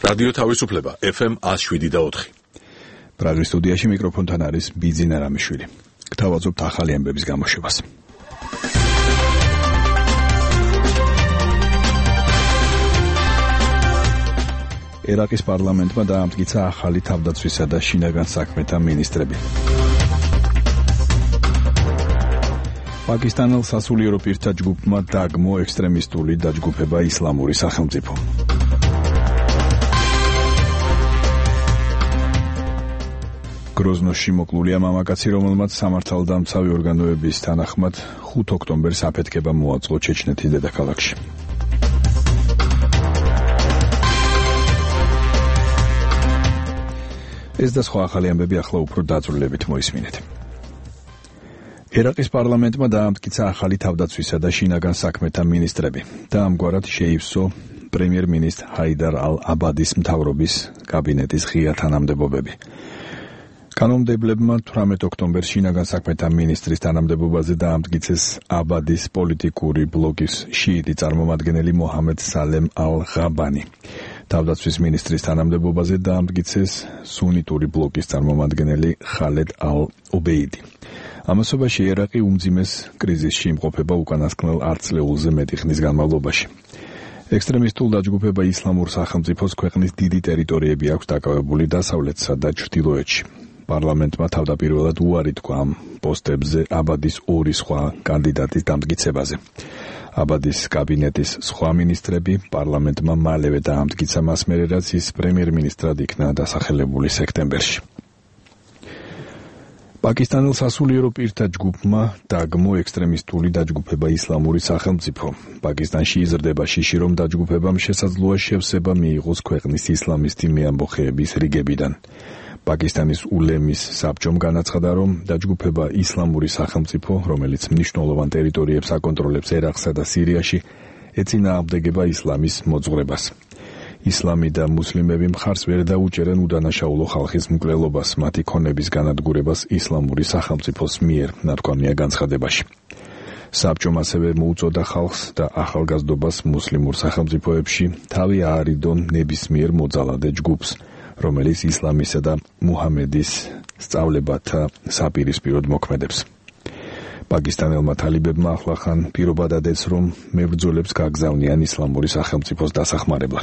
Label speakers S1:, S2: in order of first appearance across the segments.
S1: რადიო თავისუფლება FM 107.4.
S2: პრაღის სტუდიაში მიკროფონთან არის ბიძინა რამიშვილი. გთავაზობთ ახალი ამბების გამოშვებას. ერაყის პარლამენტმა დაამტკიცა ახალი თავდაცვისა და შინაგან საქმეთა მინისტრები. პაკისტანელ სასულიერო პირთა ჯგუფმა დაგმო ექსტრემისტული დაჯგუფება ისლამური სახელმწიფო. გროზნოში მოკლულია მამაკაცი, რომელმაც სამართალდამცავი ორგანოების თანახმად 5 ოქტომბერს აფეთქება მოაწყო ჩეჩნეთის დედაქალაქში. ეს და სხვა ახალი ამბები ახლა უფრო დაწვრილებით მოისმინეთ. ერაყის პარლამენტმა დაამტკიცა ახალი თავდაცვისა და შინაგან საქმეთა მინისტრები და ამგვარად შეივსო პრემიერ-მინისტრ ჰაიდარ ალ-აბადის მთავრობის კაბინეტის ღია თანამდებობები. კანონმდებლებმა 18 ოქტომბერს შინაგან საქმეთა მინისტრის თანამდებობაზე დაამტკიცეს აბადის პოლიტიკური ბლოკის შიიტი წარმომადგენელი მოჰამედ სალემ ალ-ღაბანი. თავდაცვის მინისტრის თანამდებობაზე დაამტკიცეს სუნიტური ბლოკის წარმომადგენელი ხალედ ალ-ობეიდი. ამასობაში ერაყი უმძიმეს კრიზისში იმყოფება უკანასკნელ ათწლეულზე მეტი ხნის განმავლობაში. ექსტრემისტულ დაჯგუფება ისლამურ სახელმწიფოს ქვეყნის დიდი ტერიტორიები აქვს დაკავებული დასავლეთსა და ჩრდილოეთში. პარლამენტმა თავდაპირველად უარი თქვა ამ პოსტებზე აბადის 2 სხვა კანდიდატის დამტკიცებაზე. აბადის კაბინეტის სხვა მინისტრები პარლამენტმა მალევე დაამტკიცა მას მერე, რაც ის პრემიერ-მინისტრად იქნა დასახელებული სექტემბერში. პაკისტანელ სასულიერო პირთა ჯგუფმა დაგმო ექსტრემისტული დაჯგუფება ისლამური სახელმწიფო. პაკისტანში იზრდება შიში, რომ დაჯგუფებამ შესაძლოა შევსება მიიღოს ქვეყნის ისლამისტი მეამბოხეების რიგებიდან. პაკისტანის ულემის საბჭომ განაცხადა, რომ დაჯგუფება ისლამური სახელმწიფო, რომელიც მნიშვნელოვან ტერიტორიებს აკონტროლებს ერაყსა და სირიაში, ეწინააღმდეგება ისლამის მოძღვრებას. ისლამი და მუსლიმები მხარს ვერ დაუჭერენ უდანაშაულო ხალხის მკვლელობას, მათი ქონების განადგურებას ისლამური სახელმწიფოს მიერ, ნათქვამია განცხადებაში. საბჭომ ასევე მოუწოდა ხალხს და ახალგაზრდობას მუსლიმურ სახელმწიფოებში თავი აარიდონ ნებისმიერ მოძალადე ჯგუფს, რომელიც ისლამისა და მუჰამედის სწავლებათა საპირისპიროდ მოქმედებს. პაკისტანელმა თალიბებმა ახლახან პირობა დადეს, რომ მებრძოლებს გაგზავნიან ისლამური სახელმწიფოს დასახმარებლად.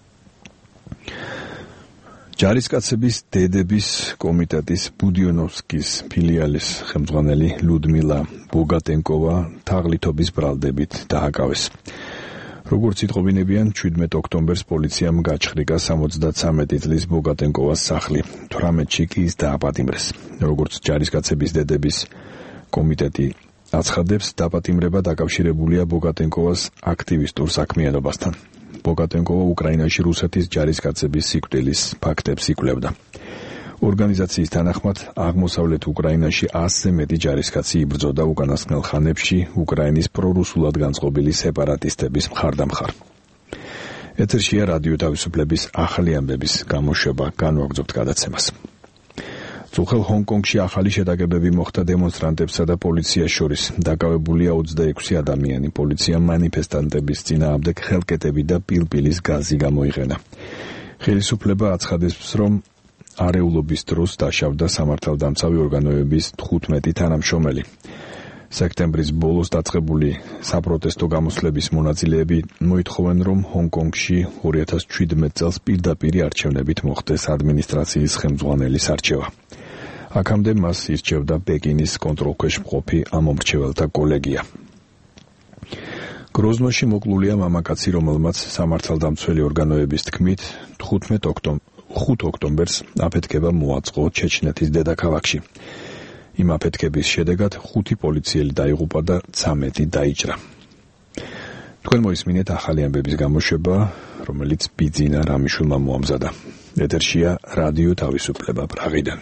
S2: ჯარისკაცების დედების კომიტეტის ბუდიონოვსკის ფილიალის ხელმძღვანელი ლუდმილა ბოგატენკოვა თაღლითობის ბრალდებით დააკავეს. როგორც იტყობინებიან, 17 ოქტომბერს პოლიციამ გაჩხრიკა 73 წლის ბოგატენკოვას სახლი, 18-ში კი ის დააპატიმრეს. როგორც ჯარისკაცების დედების კომიტეტი აცხადებს, დაპატიმრება დაკავშირებულია ბოგატენკოვას აქტივისტურ საქმიანობასთან. ბოგატენკოვა უკრაინაში რუსეთის ჯარისკაცების სიკვდილის ფაქტებს იკვლევდა. ორგანიზაციის თანახმად, აღმოსავლეთ უკრაინაში 100-ზე მეტი ჯარისკაცი იბრძოდა უკანასკნელ ხანებში უკრაინის პრორუსულად განწყობილი სეპარატისტების მხარდამხარ. ეთერშია რადიო თავისუფლების ახალი ამბების გამოშვება, განვაგრძობთ გადაცემას. წუხელ ჰონკონგში ახალი შეტაკებები მოხდა დემონსტრანტებსა და პოლიციას შორის. დაკავებულია 26 ადამიანი. პოლიციამ მანიფესტანტების წინააღმდეგ ხელკეტები და პილპილის გაზი გამოიყენა. ხელისუფლება აცხადებს, რომ არეულობის დროს დაშავდა სამართალდამცავი ორგანოების 15 თანამშრომელი. სექტემბრის ბოლოს დაწყებული საპროტესტო გამოსვლების მონაწილეები მოითხოვენ, რომ ჰონკონგში 2017 წელს პირდაპირ არჩევნებით მოხდეს ადმინისტრაციის ხელმძღვანელის არჩევა. აქამდე მას ირჩევდა პეკინის კონტროლქვეშ მყოფი ამომრჩეველთა კოლეგია. გროზნოში მოკლულია მამაკაცი, რომელმაც სამართალდამცველი ორგანოების თქმით 5 ოქტომბერს აფეთქება მოაწყო ჩეჩნეთის დედაქალაქში. იმ აფეთქების შედეგად 5 პოლიციელი დაიღუპა და 13 დაიჭრა. თქვენ მოისმინეთ ახალი ამბების გამოშვება, რომელიც ბიძინა რამიშვილმა მოამზადა. ეთერშია რადიო თავისუფლება პრაღიდან.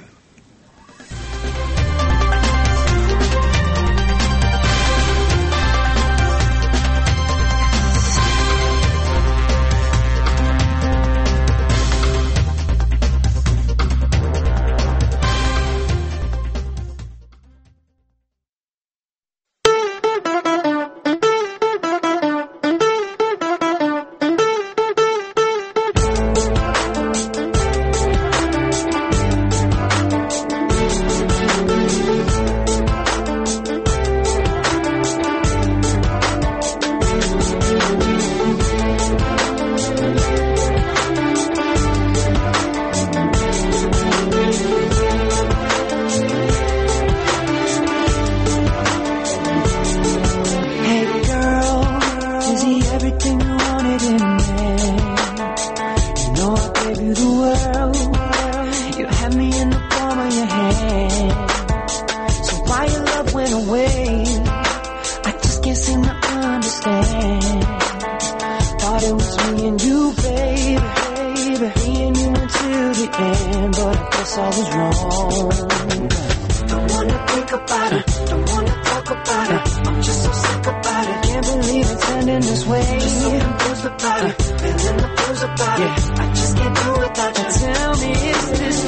S3: in, but I guess I was wrong. Don't wanna think about it, don't wanna talk about it. I'm just so sick about it. Can't believe it's ending this way. Just so confused about it, feeling the blues about it. I just can't do without you. Tell me, is this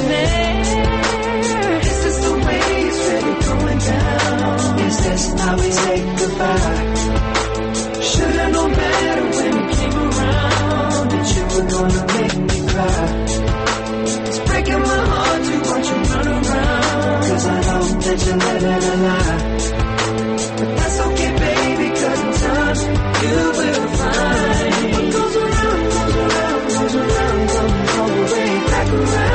S3: fair? Is this the way it's really going down? Is this how we say goodbye? Should've known better when you came around that you were gonna make me cry. It's breaking my heart to watch you run around, 'cause I know that you're living a lie. But that's okay, baby, 'cause in time you will find what goes around, goes around, goes around, comes all the way back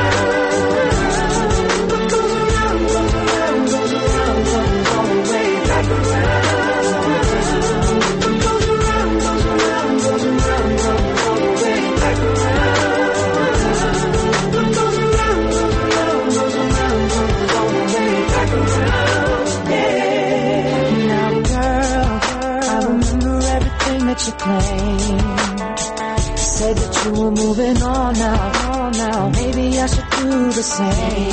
S3: around. What goes around, goes around, goes around, comes all the way back around. What goes around, goes around, goes around, comes all the way back around. What goes around, goes around, goes around, comes all the way back around. Yeah. Now, girl, I remember everything that you claimed. You said that you were moving on now. Maybe I should do the same.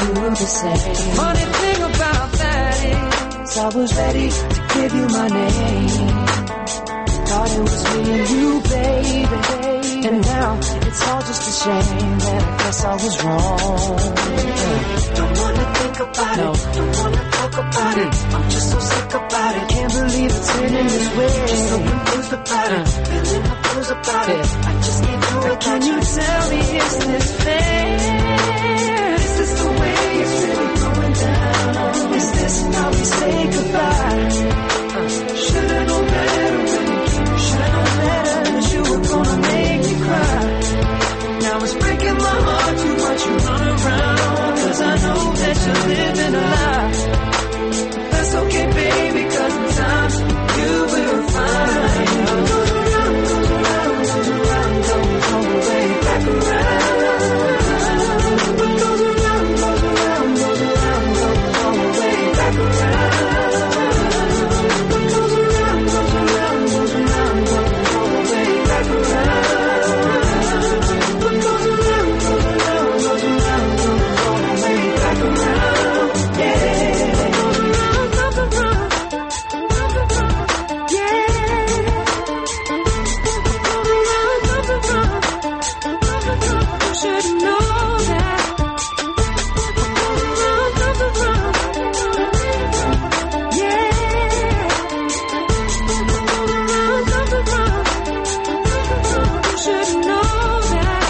S3: The funny thing about that is I was ready to give you my name. Thought it was me and you, baby. And now it's all just a shame, and I guess I was wrong. Don't wanna think about it, don't wanna talk about it. I'm just so sick about it, can't believe it's ending this way. Just so confused about it, feeling the blues about it. I just can't do it. Can you tell me, is this fair? Is this the way it's really going down? Is this how we say goodbye? Should've known better when you came. Should've known better that you were gonna make me cry. Now it's breaking my heart to watch you run around, 'cause I know that you're living a lie. That's okay, baby, 'cause in time you will find what goes around, goes around, goes around, comes all the way back around. What goes around, goes around, goes around, comes all the way back around. What goes around, goes around, goes around, comes all the way back around. What goes around, goes around, goes around, comes all the way back around. Yeah. Goes around, comes around. Yeah. Goes around, comes around. You should know that. Goes around, comes around. Yeah. Goes around, comes around. You should know that.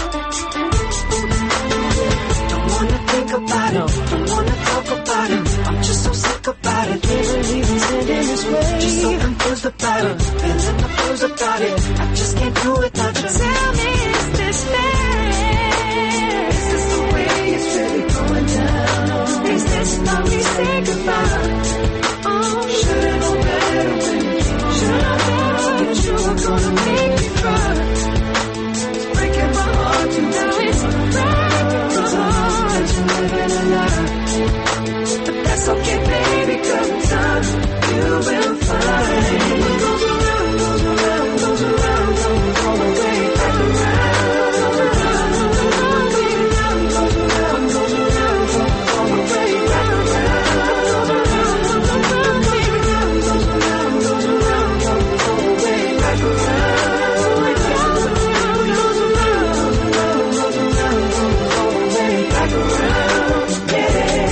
S3: Don't wanna think about it, don't wanna talk about it. I'm just so sick about it, can't believe it's ending this way. Just so confused about it, feeling the blues about it. I just can't do it without you. Tell me, is this fair? Is this the way it's really going down? Is this how we say goodbye? Oh, should've known better when you came. Should've known that you were gonna make me cry. It's breaking my heart to now it's breaking my heart that you're living a lie. But that's okay, baby, 'cause in time you will find what goes around, goes around, goes around, comes all the way back around. Goes around, goes around, goes around, goes around, comes all the way back around. Goes around, goes around, goes around, goes around, goes around, comes all the way back around. Goes around, goes around, goes around, goes around, comes all the way back around. Yeah.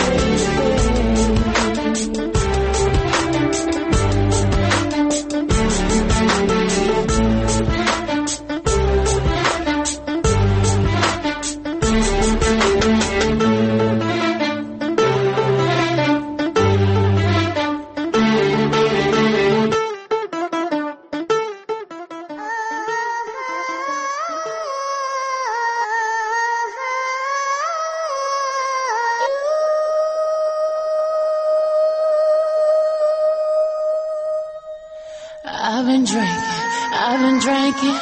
S3: I've been drinking.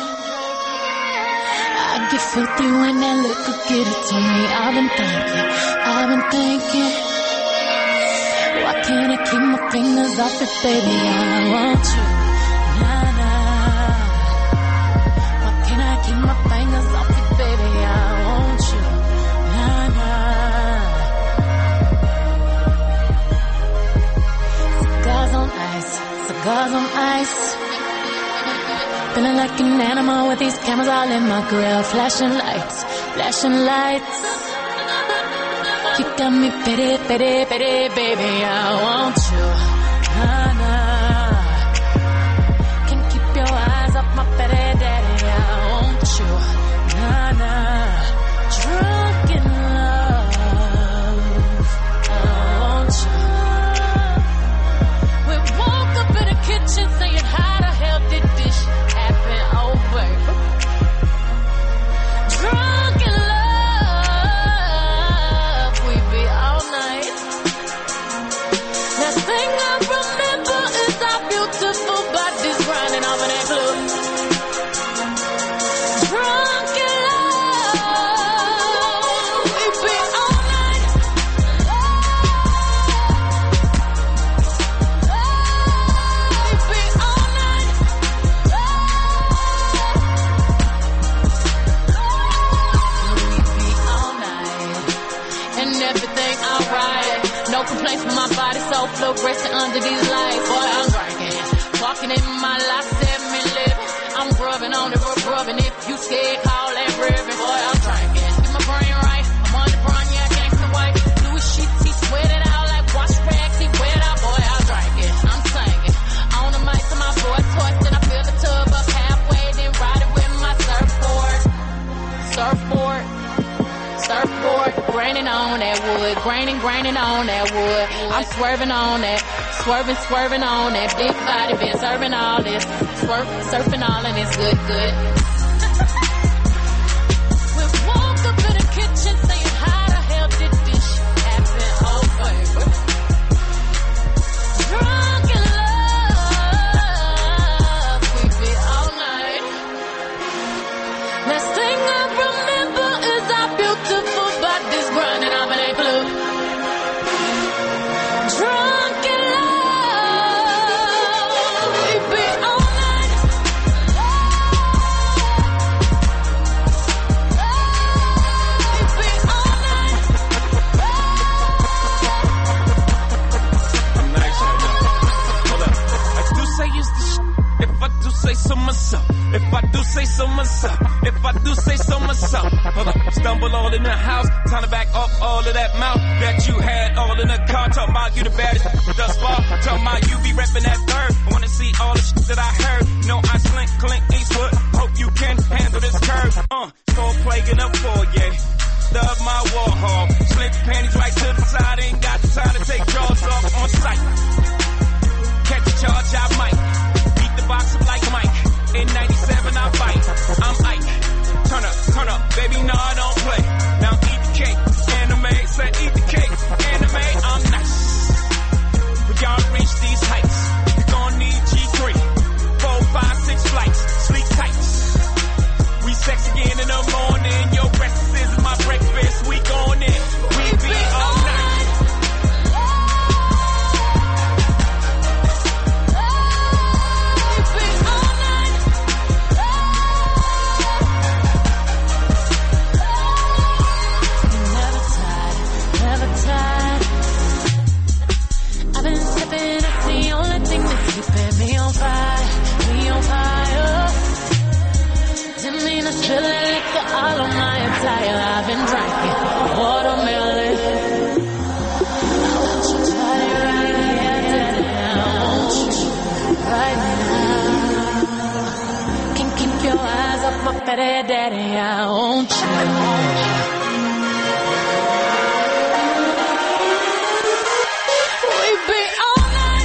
S3: I get filthy when that liquor get it to me. I've been thinking. Why can't I keep my fingers off it, baby? I want you. Nah. Why can't I keep my fingers off it, baby? I want you.
S4: ice, cigars on ice. Feeling like an animal with these cameras all in my grill. Flashing lights, flashing lights. You got me pity, pity, pity, baby, I want you. Nah, nah. Can't keep your eyes off my pity, daddy, I want you. Nah, nah. Drunk in love, I want you. We woke up in the kitchen saying, how the hell did this happen? Oh, baby. Drunk in love, we be all night. Last thing I remember is our beautiful bodies grinding off in that club. Drunk in love, we be all night. We be all night. We be all night. And everything alright. No complaints from my body, so fluorescent under these lights. Boy, I'm drinking. Walking in my life, 7-Eleven. I'm grubbing on it, rubbing. If you scared, call that ribbon. Boy, I'm drinking. Get my brain right. I'm on the brown, yeah, gangsta white. Louis sheets, he sweat it out like wash rags. He wet out, boy, I'm drinking. I'm singing. On the mic to my voice, then I fill the tub up halfway, then ride it with my surfboard. Surfboard. Surfboard, graining on that wood, graining on that wood. I'm swerving on that, swerving on that big body, been serving all this, surfing all and it's good. We woke up in the kitchen saying, how the hell did this shit happen? Oh, baby. Drunk in love, we be all night. Last thing I remember is our beautiful bodies grinding off in that club. Drunk in love, we be all night. We be all night.
S5: I'm nice right now. Hold up. I do say it's the shit. If I do say so myself. If I do say so myself. If I do say so myself. Hold up. Stumble all in the house. Time to back up all of that mouth that you had all in the car. Talking about you the baddest thus far. Talking about you be repping that third. I wanna see all the shit that I heard. No, I slink, Clint Eastwood. Hope you can handle this curve. Skull plague in the foyer. Love my Warhol. Slip panties right to the side. Ain't got the time to take jaws off on sight. Catch a charge, I might. Beat the box up like Mike. In 97, I fight. I'm Ike. Turn up, baby, no, I don't play. Now eat the cake. Anime, say eat the cake. Anime, I'm nice. We gotta reach these heights. You gon' need G3. 4, 5, 6 flights. Sleep tights. We sex again in the morning. Your breakfast is my breakfast. We going in. We be all night.
S4: I've been sipping, that's the only thing that's keeping me on fire. Didn't mean to spill liquor all on my attire. I've been drinking watermelon. I want you to right now. Can't keep your eyes off my petty daddy. I want you. We be all night.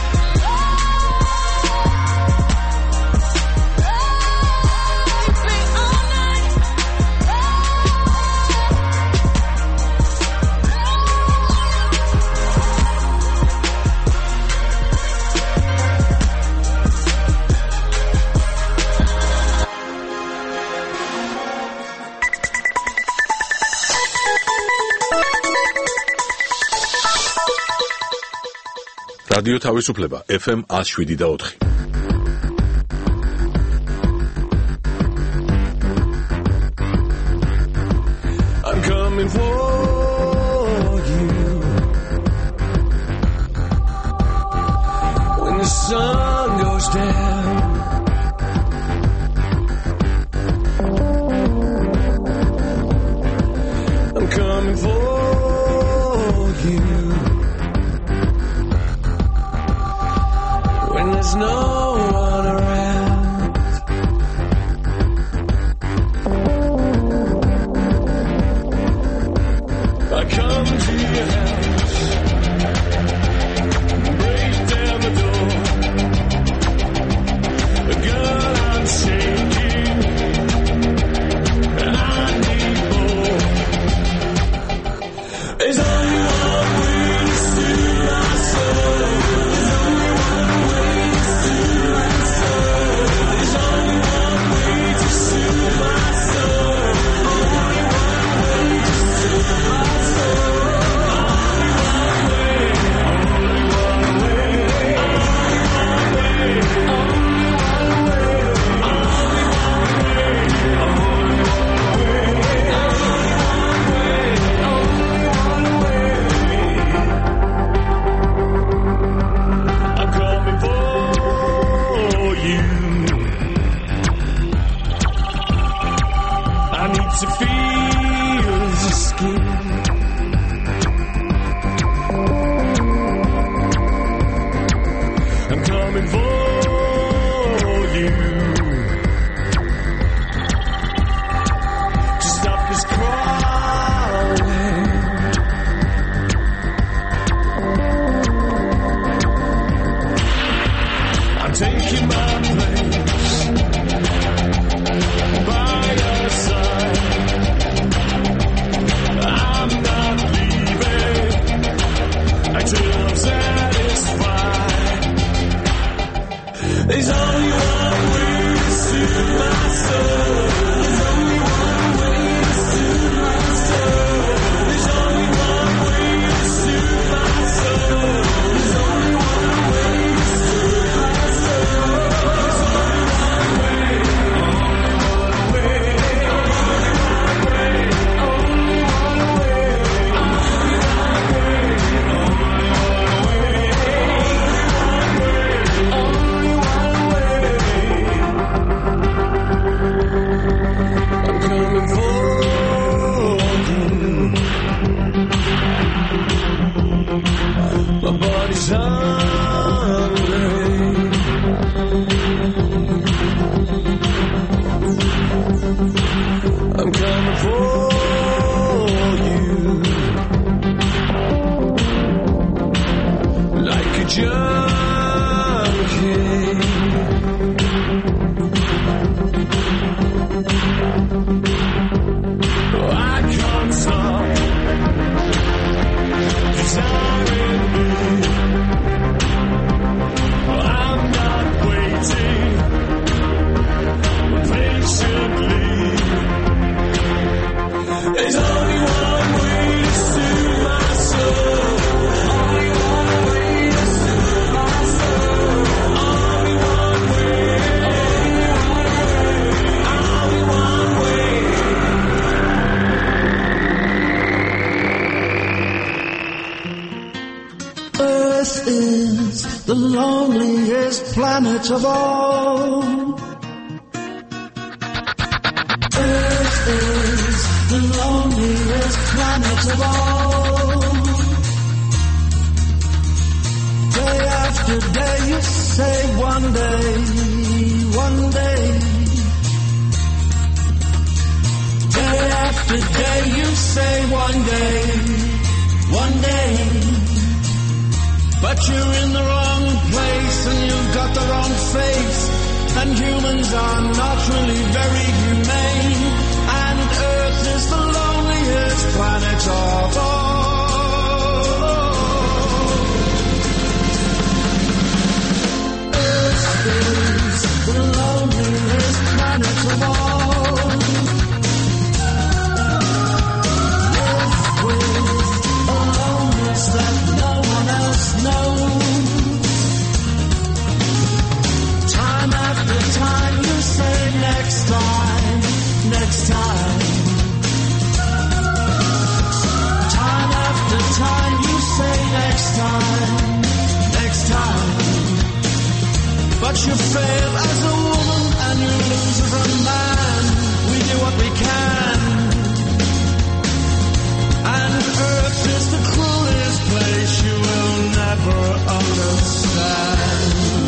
S4: We be all night.
S1: რადიო თავისუფლება FM 107.4.
S6: I'm coming for you. When the sun goes down. I'm coming for you when there's no one around. I come to your house, break down the door. Girl, I'm shaking, and I need more. There's only one way to soothe my soul. There's only one way to soothe my soul. There's only one way to soothe my soul. Only one way to soothe my soul. Only one way. Only one way. Only one way. Only one way. Only one way. I'm coming for you. I need to feel your skin. I'm coming for you to stop this crawling. I'm taking my place by your side. I'm not leaving until I'm satisfied. There's only one way to soothe my soul. There's only one way to soothe my soul. There's only one way to soothe my soul. There's only one way to soothe my soul. There's only one way. I'm coming for you. My body's hungry. I'm coming for you like a junkie. I can't stop desiring you. I'm not waiting patiently. There's only one way to soothe my soul. Only one way to soothe my soul. Only one way. Only one way.
S3: Earth is the loneliest planet of all. Earth is the loneliest planet of all. Day after day you say one day, one day. Day after day you say one day, one day. But you're in the wrong place and you've got the wrong face. And humans are not really very humane. And Earth is the loneliest planet of all. Earth is the loneliest planet of all. Live with a loneliness that no one else knows. Time after time you say next time, next time. Time after time you say next time, next time.
S6: But you fail as a woman and you lose as a man. We do what we can. And Earth is the cruelest place you will never understand.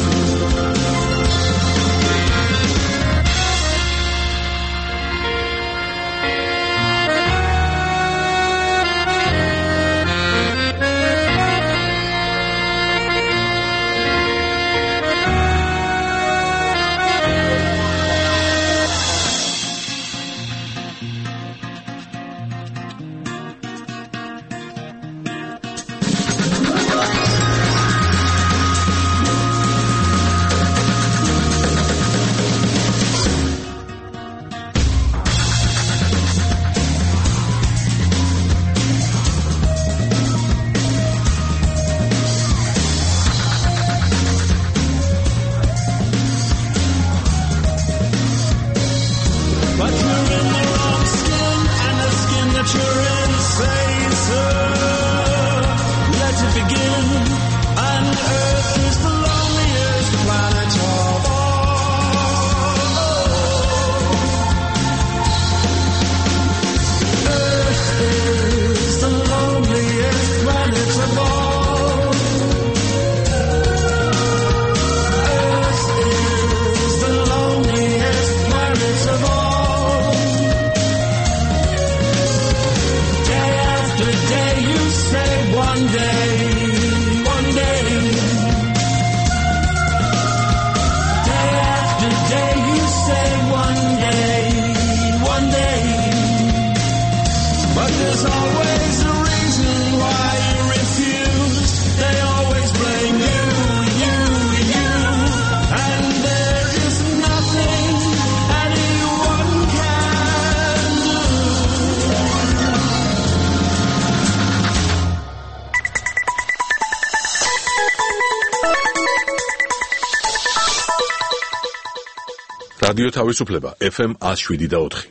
S1: რადიო თავისუფლება FM 107.4.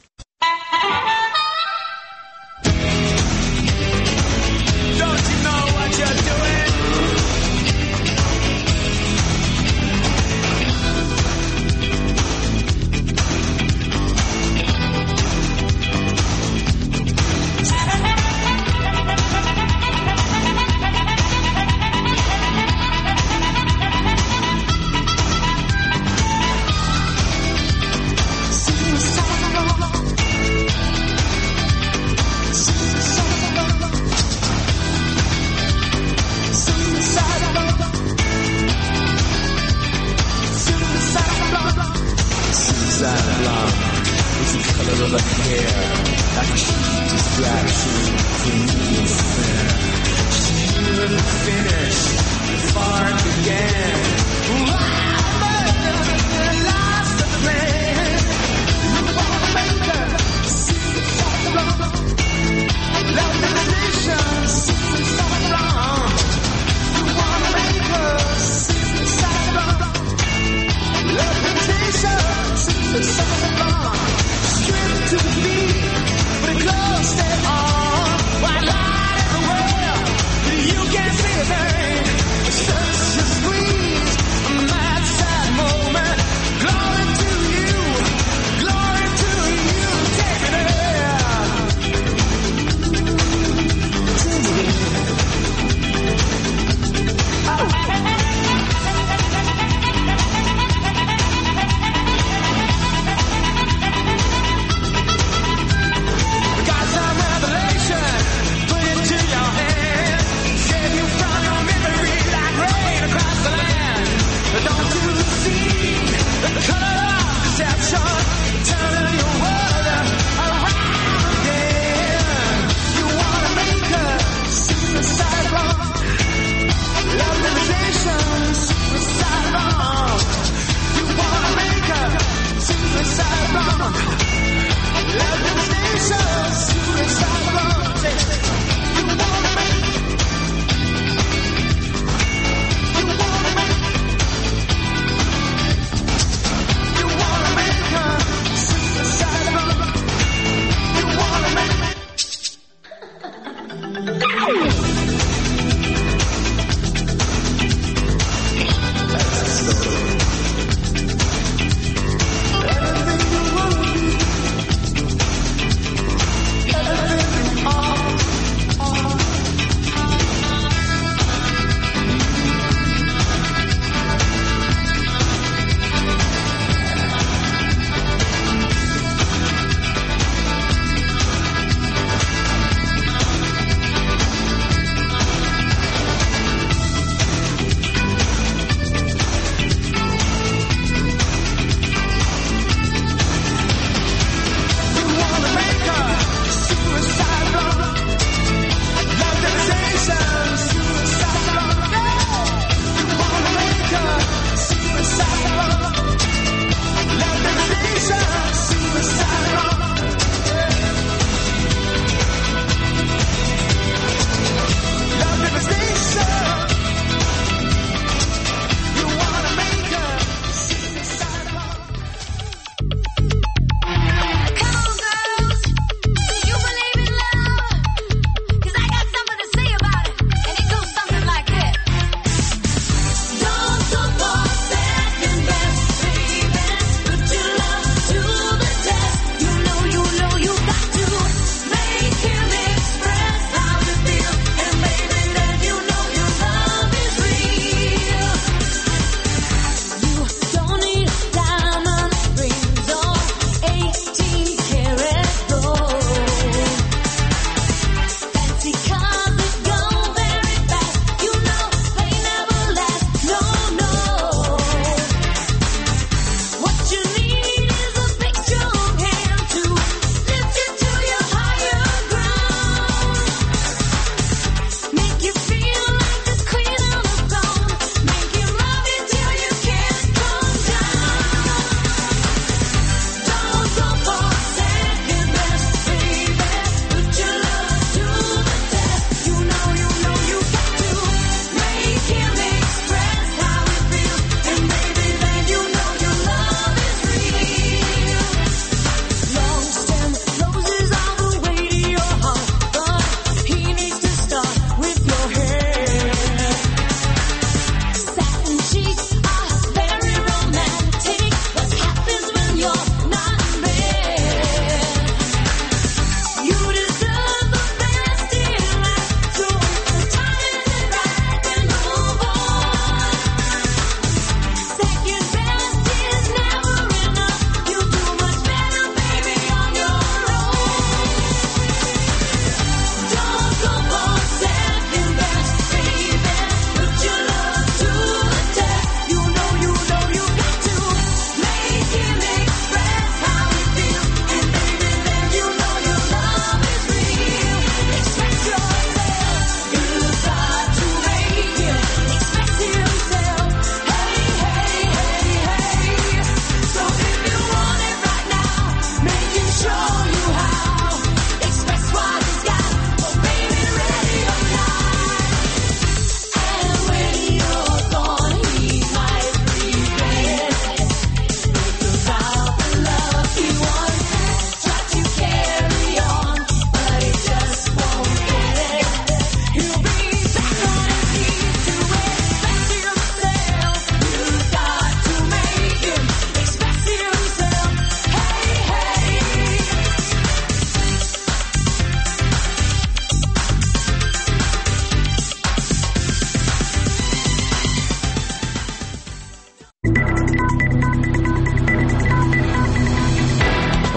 S1: You can't see a thing. It's just sweet.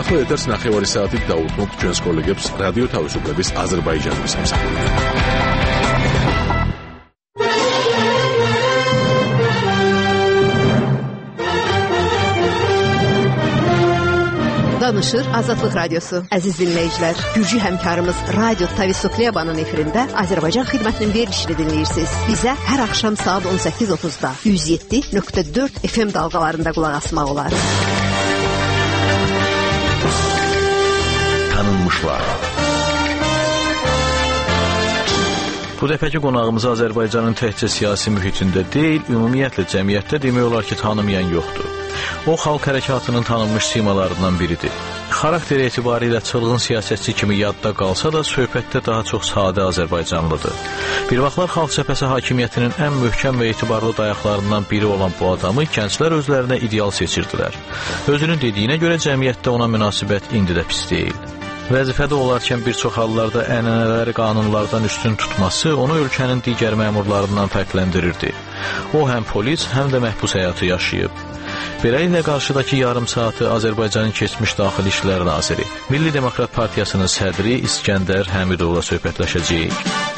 S1: ახლა ეთერს 9 საათით დაუთმობთ ჩვენს კოლეგებს რადიო თავისუფლების აზერბაიჯანის სამსახურით.
S7: Danışır Azadlıq Radyosu. Əziz dinləyicilər, Gürcü həmkarımız Radio Tavisuklebanın efirində Azərbaycan xidmətinin verilişini dinləyirsiniz. Bizə hər axşam saat 18:30-da 107.4 FM dalğalarında qulaq asmaq olar.
S1: Tanınmışlar.
S8: Bu dəfəki qonağımız Azərbaycanın təkcə siyasi mühitində deyil, ümumiyyətlə cəmiyyətdə demək olar ki, tanımayan yoxdur. O, xalq hərəkatının tanınmış simalarından biridir. Xarakteri etibarilə çılğın siyasətçi kimi yadda qalsa da, söhbətdə daha çox sadə Azərbaycanlıdır. Bir vaxtlar Xalq Cəbhəsi hakimiyyətinin ən möhkəm və etibarlı dayaqlarından biri olan bu adamı gənclər özlərinə ideal seçirdilər. Özünün dediyinə görə cəmiyyətdə ona münasibət indi də pis deyil. Vəzifədə olarkən bir çox hallarda ənənələri qanunlardan üstün tutması onu ölkənin digər məmurlarından fərqləndirirdi. O, həm polis, həm də məhbus həyatı yaşayıb. Beləliklə qarşıdakı yarım saatı Azərbaycanın keçmiş daxili işlər naziri, Milli Demokrat Partiyasının sədri İskəndər Həmidovla söhbətləşəcəyik.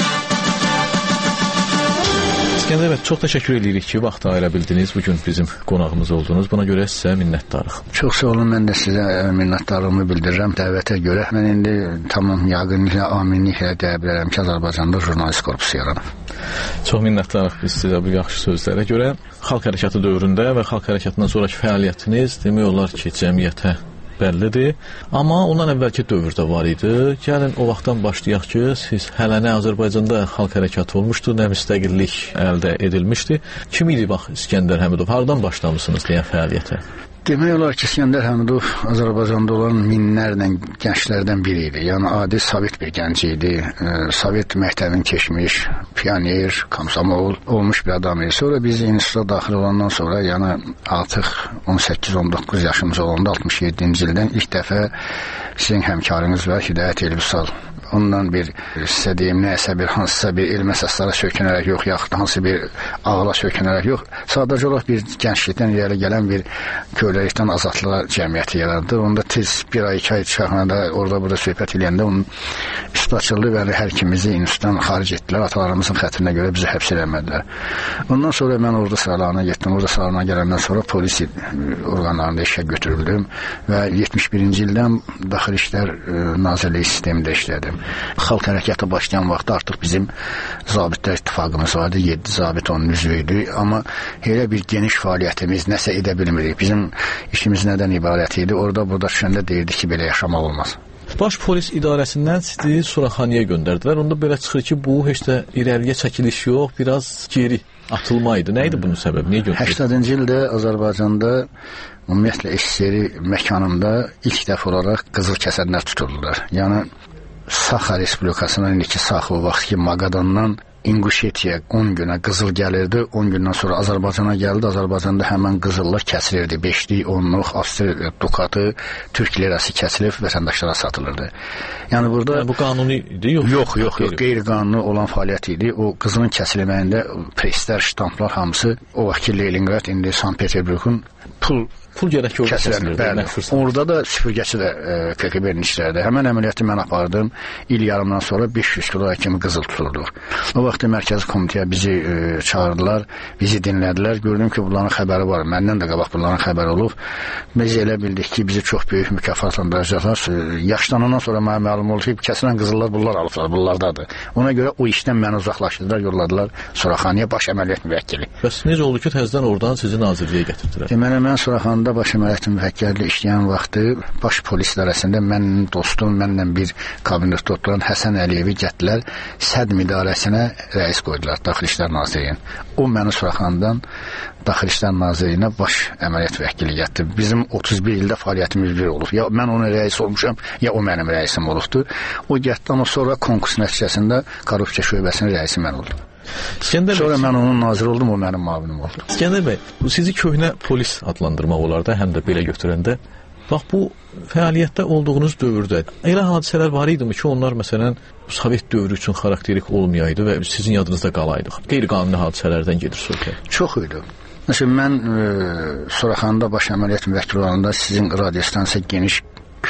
S8: İskəndər bəy, çox təşəkkür edirik ki, vaxt ayıra bildiniz. Bugün bizim qonağımız oldunuz. Buna görə sizə minnətdarıq.
S9: Çox sağ olun, mən də sizə minnətdarlığımı bildirirəm dəvətə görə. Mən indi tamam yaqinliklə, aminliklə deyə bilərəm ki, Azərbaycanda jurnalist korpusu yaranıb.
S8: Çox minnətdarıq biz sizə bu yaxşı sözlərə görə. Xalq hərəkatı dövründə və xalq hərəkatından sonraki fəaliyyətiniz demək olar ki, cəmiyyətə bəllidir. Amma ondan əvvəlki dövrdə var idi. Gəlin o vaxtdan başlayaq ki, siz hələ nə Azərbaycanda xalq hərəkatı olmuşdu, nə müstəqillik əldə edilmişdi. Kim idi bax İskəndər Həmidov? Hardan başlamışsınız deyən fəaliyyətə?
S9: Demək olar ki, İskəndər Həmidov Azərbaycanda olan minlərlə gənclərdən biri idi. Yəni, adi sovet bir gənc idi. Sovet məktəbini keçmiş, pioner, komsomol olmuş bir adam idi. Sonra biz instituta daxil olandan sonra, yəni artıq 18-19 yaşımız olanda 67-ci ildən ilk dəfə sizin həmkarınız var, Hidayət Elbisal. Ondan bir sizə deyim, nəsə bir hansısa bir elm əsaslara sökünərək yox, yaxud hansı bir ağla sökünərək yox, sadəcə olaraq bir gənclikdən irəli gələn bir köləlikdən azadlığa cəmiyyəti yarandı. Onda tez bir ay, 2 ay çıxarında orada-burada söhbət eləyəndə onun üstü açıldı və hər ikimizi institutdan xaric etdilər. Atalarımızın xətrinə görə bizi həbs eləmədilər. Ondan sonra mən orada sıralarına getdim. Orada sıralarına gələndən sonra polis orqanlarında işə götürüldüm və 71-ci ildən Daxili İşlər Nazirliyi sistemində işlədim. Xalq hərəkatı başlayan vaxtda artıq bizim zabitlər ittifaqımız vardı. 7 zabit onun üzvü idi. Amma elə bir geniş fəaliyyətimiz, nəsə edə bilmirik. Bizim işimiz nədən ibarət idi? Orada-burada düşəndə deyirdi ki, belə yaşamaq olmaz.
S8: Baş polis idarəsindən sizi Suraxaniyə göndərdilər. Onda belə çıxır ki, bu heç də irəliyə çəkiliş yox, biraz geri atılma idi. Nə idi bunun səbəbi? Niyə göndərdilər?
S9: 80-ci ildə Azərbaycanda ümumiyyətlə SSR məkanında ilk dəfə olaraq qızıl kəsənlər tutuldular. Yəni Saxa Respublikasının indiki Saxa o vaxt ki, Maqadandan İnguşetiya 10 günə qızıl gəlirdi. 10 gündən sonra Azərbaycana gəldi. Azərbaycanda həmən qızıllar kəsilirdi. 5-lik, 10-luq, Avstriya dukatı, Türk lirası kəsilib vətəndaşlara satılırdı. Yəni burada
S8: bu qanuni idi, yox?
S9: Yox, qeyri-qanuni olan fəaliyyət idi. O qızılın kəsilməyində preslər, ştamplar hamısı o vaxt ki, Leningrad, indi Sankt-Peterburgun pul gərək ki, orada da süpürgəçi də KGB-nin işlərdə. Həmən əməliyyatı mən apardım. İl yarımdan sonra 500 kilo kimi qızıl tutulduq. O vaxt Mərkəzi Komitəyə bizi çağırdılar, bizi dinlədilər. Gördüm ki, bunların xəbəri var. Məndən də qabaq bunların xəbəri olub. Biz elə bildik ki, bizi çox böyük mükafatlandıracaqlar. Yaşlanandan sonra mənə məlum oldu ki, kəsilən qızıllar bunlar alıblar, bunlardadır. Ona görə o işdən məni uzaqlaşdırdılar, yolladılar Suraxaniyə baş əməliyyat müvəkkili.
S8: Bəs necə oldu ki, təzədən oradan sizi nazirliyə gətirdilər?
S9: Deməli, mən Suraxanıda baş əməliyyat müvəkkilliyi işləyən vaxtı baş polis idarəsində mənim dostum, mənlə bir kabinetdə oturan Həsən Əliyevi gətdilər, Sədm idarəsinə rəis qoydular, Daxili İşlər Nazirliyinin. O məni Suraxanıdan Daxili İşlər Nazirliyinə baş əməliyyat vəkili gətirdi. Bizim 31 ildə fəaliyyətimiz bir olub. Ya mən onun rəis olmuşam, ya o mənim rəisim olubdur. O getdi, amma sonra konkurs nəticəsində korrupsiya şöbəsinin rəisi mən oldum. Sonra mən onun nazir oldum, o mənim müavinim oldu.
S8: İskəndər bəy, sizi köhnə polis adlandırmaq olar da, həm də belə götürəndə. Bax, bu fəaliyyətdə olduğunuz dövrdə elə hadisələr var idimi ki, onlar məsələn Sovet dövrü üçün xarakterik olmayaydı və sizin yadınızda qalaydı. Qeyri-qanuni hadisələrdən gedir söhbət.
S9: Çox idi. Məsələn, mən Suraxanıda baş əməliyyat müvəkkili olanda sizin radiostansiya geniş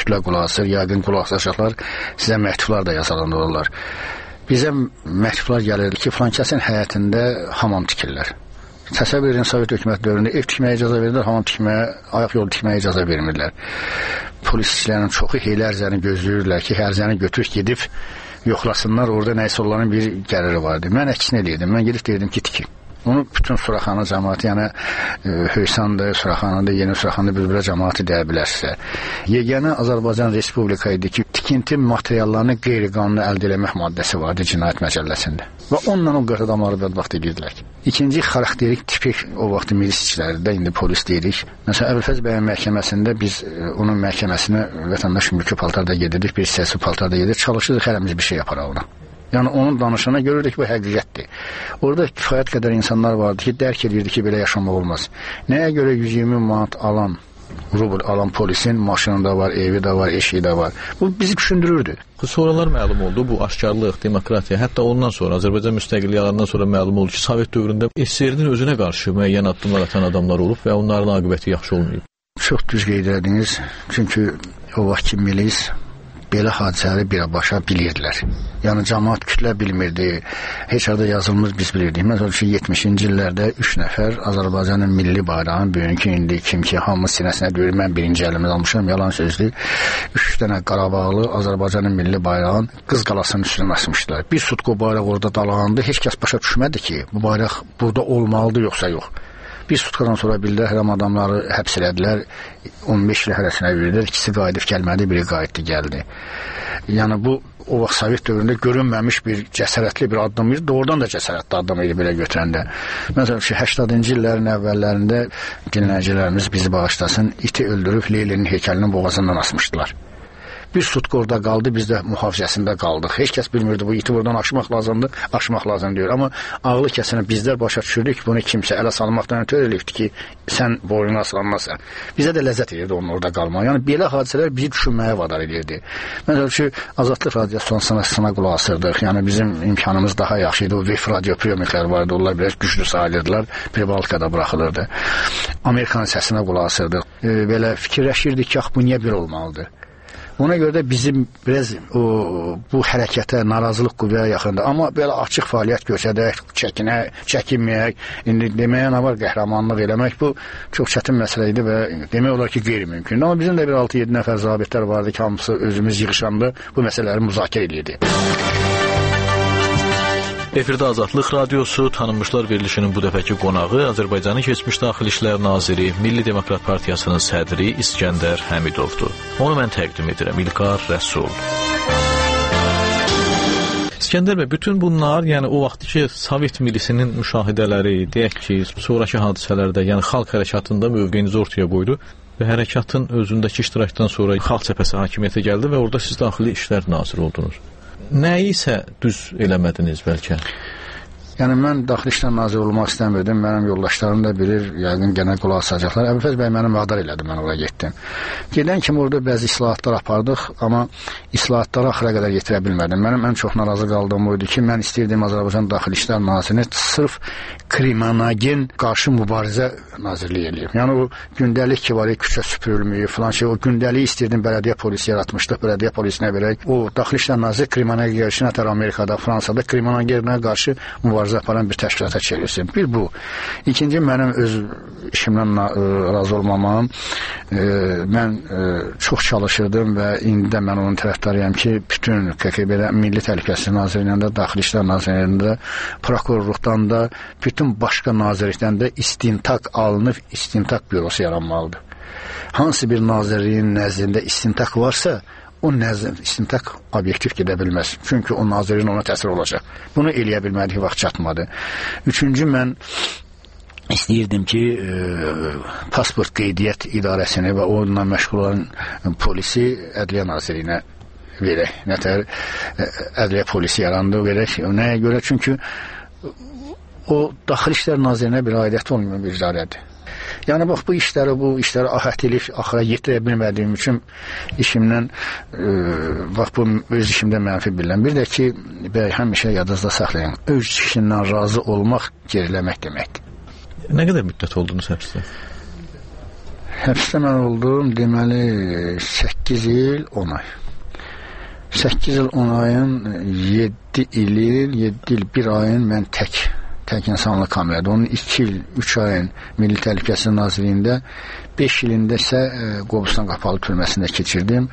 S9: kütlə qulaq asır, yəqin qulaq asacaqlar, sizə məktublar da yazılanırlar. Bizə məktublar gəlirdi ki, filankəsin həyətində hamam tikirlər. Təsəvvür edin, Sovet hökumət dövründə ev tikməyə icazə verirlər, hamam tikməyə, ayaq yolu tikməyə icazə vermirlər. Polis işçilərinin çoxu Heylərzəni gözləyirlər ki, Hərzəni götürüb gedib yoxlasınlar, orada nəysə onların bir gəliri vardı. Mən əksinə eləyirdim, mən gedib deyirdim ki, tikin. Onu bütün Suraxanı cəmaatı, yəni Höysandır, Suraxanıdır, Yeni Suraxanı bir-birə cəmaatı deyə bilərsə. Yeganə Azərbaycan Respublika idi ki, tikinti materiallarını qeyri-qanuni əldə etmək maddəsi vardı Cinayət Məcəlləsində. Və onunla o qədər adamları bədbəxt edirdilər. İkinci xarakterik tipik o vaxt milis işlərində, indi polis deyirik. Məsələn, Əbülfəz bəyin məhkəməsində biz onun məhkəməsinə vətəndaş mülki paltarda gedirdik, bir siyasi paltarda gedirdik, çalışırdıq hərəmiz bir şey yaparaq ona. Yəni onun danışığına görürdük ki, bu həqiqətdir. Orada kifayət qədər insanlar vardı ki, dərk edirdi ki, belə yaşamaq olmaz. Nəyə görə 120 manat alan, rubl alan polisin maşını da var, evi də var, eşiyi də var. Bu bizi düşündürürdü.
S8: Sonralar məlum oldu bu aşkarlıq, demokratiya, hətta ondan sonra Azərbaycan müstəqilliyi alandan sonra məlum oldu ki, Sovet dövründə SSR-nin özünə qarşı müəyyən addımlar atan adamlar olub və onların aqibəti yaxşı olmayıb.
S9: Çox düz qeyd ediniz. Çünki o vaxtki milis belə hadisələri birbaşa bilirdilər. Yəni cəmaət kütlə bilmirdi. Heç arada yazılmır biz bilirdik. Məsələn ki 70-ci illərdə 3 nəfər Azərbaycanın milli bayrağını bugünkü indi kim ki hamı sinəsinə döyür, mən birinci əlimə almışam, yalan sözdür. 3 dənə Qarabağlı Azərbaycanın milli bayrağını Qız qalasının üstünə asmışdılar. Bir sutku bayraq orada dalğandı. Heç kəs başa düşmədi ki, bu bayraq burada olmalıdır yoxsa yox. Bir sutkadan sonra bildilər, hərəm adamları həbs elədilər, 15 il hərəsinə verdilər, ikisi qayıdıb gəlmədi, biri qayıtdı gəldi. Yəni bu, o vaxt Sovet dövründə görünməmiş bir cəsarətli bir addım idi, doğrudan da cəsarətli addım idi belə götürəndə. Məsələn ki, 80-cı illərin əvvəllərində dinləyicilərimiz bizi bağışlasın, iti öldürüb Leylinin heykəlinin boğazından asmışdılar. Bir sutku orada qaldı, biz də mühafizəsində qaldıq. Heç kəs bilmirdi, bu iti buradan aşmaq lazımdır, aşmaq lazım diyor. Amma ağlı kəsinə bizlər başa düşürdük, bunu kimsə ələ salmaqdan ötürü eləyibdi ki, sən boynuna asılanmasan. Bizə də ləzzət edirdi onun orada qalmaq. Yəni, belə hadisələr bizi düşünməyə vadar edirdi. Məsələn ki, Azadlıq radiosiyasına qulaq asırdıq. Yəni, bizim imkanımız daha yaxşı idi. O VF radiopriyomiklər vardı, onlar biraz güclü sayılırdılar, Pribaltikada buraxılırdı. Amerikanın səsinə qulaq asırdıq. Belə fikirləşirdik ki, bu niyə bir olmalıdır? Ona görə də bizim biraz bu hərəkətə, narazılıq qüvvəyə yaxındır. Amma belə açıq fəaliyyət göstərək, çəkinməyək, indi deməyə nə var, qəhrəmanlıq eləmək, bu çox çətin məsələ idi və demək olar ki, qeyri-mümkün. Amma bizim də bir 6-7 nəfər zabitlər vardı ki, hamısı özümüz yığışanda bu məsələləri müzakirə edirdi.
S8: Efirdə Azadlıq Radiosu, tanınmışlar verilişinin bu dəfəki qonağı Azərbaycanın keçmiş Daxili İşlər Naziri, Milli Demokrat Partiyasının sədri İskəndər Həmidovdur. Onu mən təqdim edirəm, İlqar Rəsul. İskəndər bəy, bütün bunlar, yəni o vaxtki Sovet milisinin müşahidələri, deyək ki, sonraki hadisələrdə, yəni xalq hərəkatında mövqeyinizi ortaya qoydu və hərəkatın özündəki iştirakdan sonra xalq cəbhəsi hakimiyyətə gəldi və orada siz Daxili İşlər Naziri oldunuz. Nəyi isə düz eləmədiniz bəlkə?
S9: Yəni, mən Daxili İşlər Naziri olmaq istəmirdim. Mənim yoldaşlarım da bilir, yəqin genə qulaq asacaqlar. Əbülfəz bəy mənim vadar elədi, mən oraya getdim. Gedən kimi orada bəzi islahatlar apardıq, amma islahatları axıra qədər yetirə bilmədim. Mənim ən çox narazı qaldığım oydu ki, mən istəyirdim Azərbaycan Daxili İşlər Nazirini sırf kriminogen qarşı mübarizə nazirliyi eləyim. Yəni, o gündəlik ki var, küçə süpürülmüyü falan şey, o gündəlik istəyirdim, bələdiyyə polisi yaratmışdıq, bələdiyyə polisinə verək. O Daxili İşlər Naziri kriminogen görüşünə tər Amerikada, Fransada kriminogenə qarşı mübarizə aparan bir təşkilata çevirsin. Bir bu. İkinci, mənim öz işimdən razı olmamam. Mən çox çalışırdım və indi də mən onun tərəfdarıyam ki, bütün KKB-də, Milli Təhlükəsizlik Nazirliyində, Daxili İşlər Nazirliyində, prokurorluqdan da, bütün başqa nazirlikdən də istintaq alınıb, istintaq bürosu yaranmalıdır. Hansı bir nazirliyin nəzdində istintaq varsa, o istintaq obyektiv gedə bilməz. Çünki o nazirin ona təsir olacaq. Bunu eləyə bilmədik, vaxt çatmadı. Üçüncü, mən istəyirdim ki, pasport qeydiyyat idarəsini və onunla məşğul olan polisi Ədliyyə Nazirliyinə verək. Nətər Ədliyyə polisi yarandı, verək. Nəyə görə? Çünki o Daxili İşlər Nazirinə bir aidiyyəti olmayan bir idarədir. Yəni, bax, bu işləri ahət elif, axıra yetirə bilmədiyim üçün işimdən, bax, bu öz işimdə mənfi bilirəm. Bir də ki, həmişə yadınızda saxlayın, öz işindən razı olmaq geriləmək deməkdir.
S8: Nə qədər müddət oldunuz həbsdə?
S9: Həbsdə mən oldum, deməli 8 il 10 ay. 8 il 10 ayın 7 il 1 ayın mən tək insanlı kamerada. Onun 2 il 3 ayın Milli Təhlükəsizlik Nazirliyində, 5 ilində isə Qobustan qapalı türməsində keçirdim.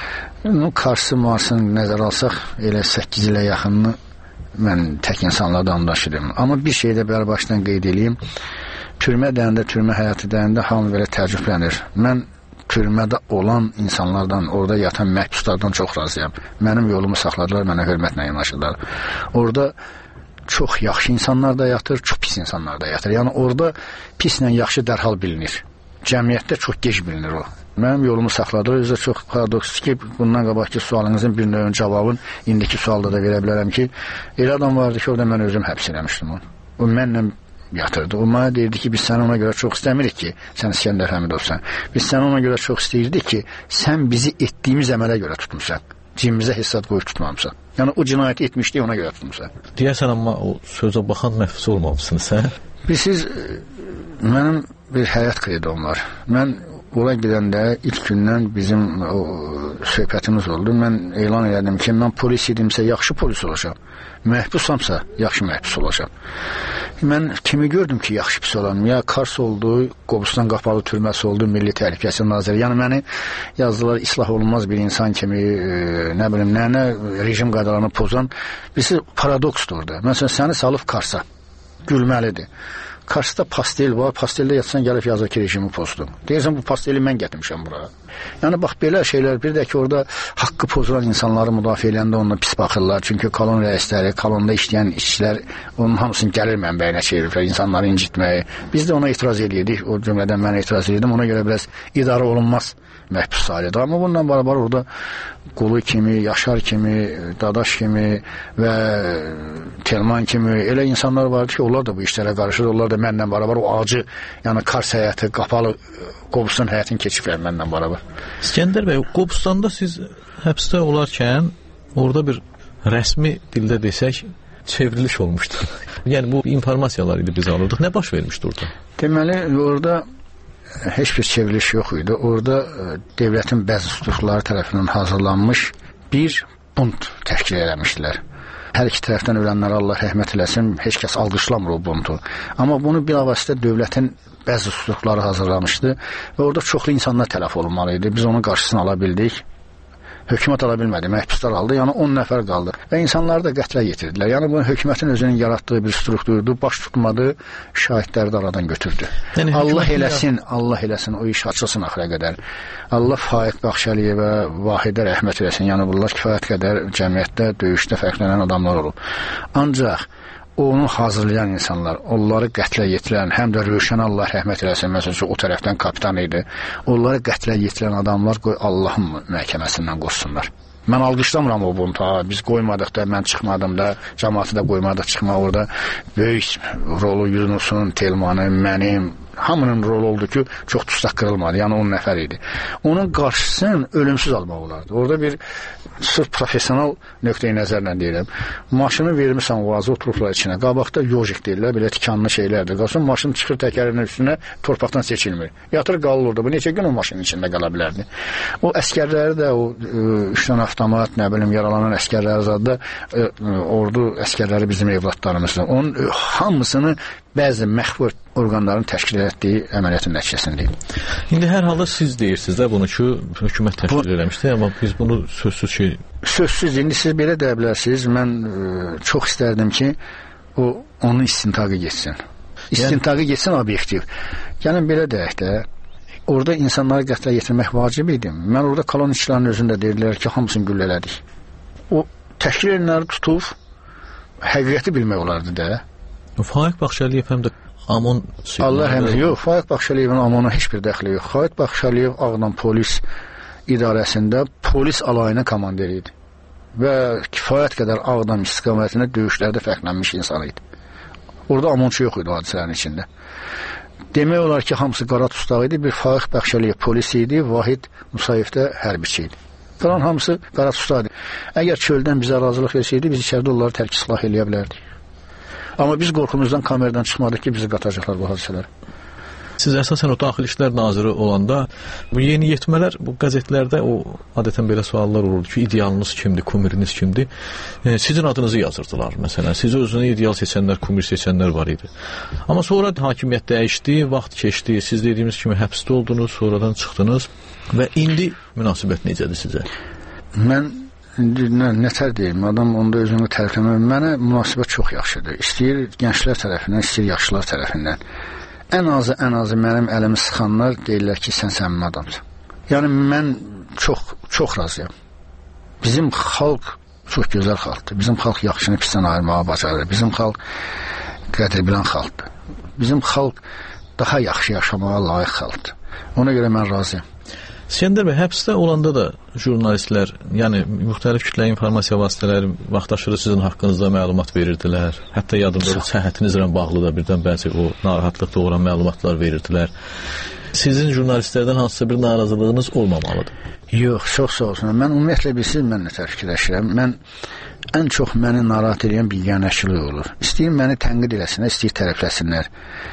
S9: Marsını nəzər alsaq, elə 8 ilə yaxınını mən tək insanlardan daşıdım. Amma bir şey də başdan qeyd edeyim. Türmə deyəndə, türmə həyatı deyəndə hamı belə təəccüblənir. Mən türmədə olan insanlardan, orada yatan məhbuslardan çox razıyam. Mənim yolumu saxladılar, mənə hörmətlə yanaşırlar. Orada çox yaxşı insanlar da yatır, çox pis insanlar da yatır. Yəni orada pislə yaxşı dərhal bilinir. Cəmiyyətdə çox gec bilinir o. Mənim yolumu saxladılar. Özü çox paradoksdur ki, bundan qabaqki sualınızın bir növün cavabın indiki sualda da verə bilərəm ki, elə adam vardı ki, orada mən özüm həbs eləmişdim onu. O mənlə yatırdı. O mənə deyirdi ki, biz səni ona görə çox istəmirik ki, sən İskəndər Həmidovsan. Biz səni ona görə çox istəyirdik ki, sən bizi etdiyimiz əmələ görə tutmuşsan. Cimimizə hesab qoyub tutmamısan. Yəni o cinayəti etmişdik, ona görə tutmuşsan.
S8: Deyəsən, amma o sözə baxan məhbus olmamışsınız, hə?
S9: Siz, mənim bir həyat qeydum var. Mən ora gedəndə ilk gündən bizim o söhbətimiz oldu. Mən elan elədim ki, mən polis idimsə yaxşı polis olacağam. Məhbusamsa yaxşı məhbus olacağam. Mən kimi gördüm ki, yaxşı pis olanım. Ya Kars oldu, Qobustan qapalı türməsi oldu, Milli Təhlükəsizlik Nazirliyi. Yəni məni yazdılar islah olunmaz bir insan kimi, nə bilim, nə rejim qaydalarını pozan. Birisi paradoksdur orada. Məsələn, səni salıb Karsa. Gülməlidir. Karsda pastel var, pasteldə yatsan gəlib yazır ki, rejimi pozdum. Deyirsən, bu pasteli mən gətirmişəm bura. Yəni, bax, belə şeylər, bir də ki, orada haqqı pozulan insanları müdafiə edəndə onunla pis baxırlar. Çünki kolon rəisləri, kolonda işləyən işçilər, onun hamısını gəlir mənbəyinə çeviriblər, insanları incitməyi. Biz də ona etiraz edirdik, o cümlədən mən etiraz edirdim, ona görə biraz idarə olunmaz məhbus sayılır. Amma bununla beraber orada Qulu kimi, Yaşar kimi, Dadaş kimi və Telman kimi elə insanlar vardı ki, onlar da bu işlərə qarışır. Onlar da mənlə beraber o acı, yəni Kars həyatı, qapalı Qobustan həyatını keçiblər mənlə beraber.
S8: İskəndər bəy, Qobustanda siz həbsdə olarkən orada bir rəsmi dildə desək çevriliş olmuşdu. Yəni bu informasiyalar idi biz alırdıq. Nə baş vermişdi orada?
S9: Deməli, orada heç bir çevriliş yox idi. Orada devlətin bəzi strukturları tərəfindən hazırlanmış bir bunt təşkil eləmişdilər. Hər iki tərəfdən ölənlərə Allah rəhmət eləsin, heç kəs alqışlamır o buntu. Amma bunu bilavasitə dövlətin bəzi strukturları hazırlamışdı və orada çoxlu insanlar tələf olunmalı idi. Biz onun qarşısını ala bildik. Hökumət ala bilmədi, məhbuslar aldı, yəni 10 nəfər qaldı və insanları da qətlə yetirdilər. Yəni bu hökumətin özünün yaratdığı bir strukturdur, baş tutmadı, şahidləri də aradan götürdü. Yəni, Allah eləsin, o iş açılsın axıra qədər. Allah Faiq Baxşəliyevə, Vahidə rəhmət eləsin. Yəni bunlar kifayət qədər cəmiyyətdə, döyüşdə fərqlənən adamlar olub. Ancaq onu hazırlayan insanlar, onları qətlə yetirən, həm də Rövşən Allah rəhmət eləsin, məsələn, o tərəfdən kapitan idi. Onları qətlə yetirən adamlar qoy Allahın məhkəməsindən qoşsunlar. Mən alqışlamıram o bunu. Biz qoymadıq da, mən çıxmadım da, cəmaatı da qoymadıq çıxma orada. Böyük rolu Yunusun, Telmanın, mənim, hamının rolu oldu ki, çox tustaq qırılmadı. Yəni 10 nəfər idi. Onun qarşısını ölümsüz almaq olardı. Orada bir sırf profesional nöqteyi nəzərlə deyirəm. Maşını vermirsən vazı oturublar içinə. Qabaqda yojik deyirlər, belə tikanlı şeylərdir. Qalsın maşın çıxır təkərinin üstünə, torpaqdan seçilmir. Yatır qalır orada. Bu neçə gün o maşının içində qala bilərdi. O əskərləri də, o 3 dənə avtomat, nə bilim, yaralanan əskərləri zadda ordu əskərləri bizim evlatlarımızdır. Onun hamısını bəzi məxfur orqanların təşkil etdiyi əməliyyatın nəticəsində.
S8: İndi hər halda siz deyirsiniz də bunu ki, hökumət təşkil eləmişdi, amma biz bunu sözsüz şey...
S9: Sözsüz, indi siz belə deyə bilərsiniz. Mən çox istərdim ki, onun istintaqı geçsin. İstintaqı geçsin obyektiv. Gəlin belə deyək də, orada insanları qətlə yetirmək vacib idi. Mən orada kolon işçilərinin özündə deyirlər ki, hamısını güllələdik. O təşkil edənləri tutub, həqiqəti bilmək olardı da.
S8: Faiq Baxşəliyev həm də Amon...
S9: Allah həmdə, yox, Faiq Baxşəliyevin Amona heç bir dəxli yox. Faiq Baxşəliyev Ağdam polis idarəsində polis alayının komandiri idi və kifayət qədər Ağdam istiqamətində döyüşlərdə fərqlənmiş insan idi. Orada Amonçu yox idi hadisələrin içində. Demək olar ki, hamısı qara tustaq idi. Bir Faiq Baxşəliyev polis idi, Vahid Musayev də hərbiçi idi. Falan hamısı qara tustaq idi. Əgər çöldən bizə razılıq versəydi, biz içəridə onları tərk silah eləyə bilərdik. Amma biz qorxumuzdan kameradan çıxmadıq ki, bizi qatacaqlar bu hadisələr.
S8: Siz əsasən o Daxili İşlər Naziri olanda bu yeniyetmələr bu qəzetlərdə o adətən belə suallar olurdu ki, idealınız kimdir, kumiriniz kimdir? Sizin adınızı yazırdılar məsələn. Siz özünə ideal seçənlər, kumir seçənlər var idi. Amma sonra hakimiyyət dəyişdi, vaxt keçdi. Siz dediyimiz kimi həbsdə oldunuz, sonradan çıxdınız və indi münasibət necədir sizə?
S9: Mən nətər deyim, adam onda özünü tərəfləmir. Mənə münasibət çox yaxşıdır. İstəyir gənclər tərəfindən, istəyir yaşlılar tərəfindən. Ən azı mənim əlimi sıxanlar deyirlər ki, sən səmimi adamsan. Yəni mən çox razıyam. Bizim xalq çox gözəl xalqdır. Bizim xalq yaxşını pisdən ayırmağa bacarır. Bizim xalq qədr bilən xalqdır. Bizim xalq daha yaxşı yaşamağa layiq xalqdır. Ona görə mən razıyam.
S8: İskəndər bəy, həbsdə olanda da jurnalistlər, yəni müxtəlif kütləvi informasiya vasitələri vaxtaşırı sizin haqqınızda məlumat verirdilər. Hətta yadımda səhhətinizlə bağlı da birdən bəzi o narahatlıq doğuran məlumatlar verirdilər. Sizin jurnalistlərdən hansısa bir narazılığınız olmamalıdır.
S9: Yox, çox sağ olsun. Mən ümumiyyətlə bilsiniz, mən nətər fikirləşirəm. Mən ən çox məni narahat edən biganəçilik olur. İstəyir məni tənqid eləsinlər, istəyir tərəfləsinlər.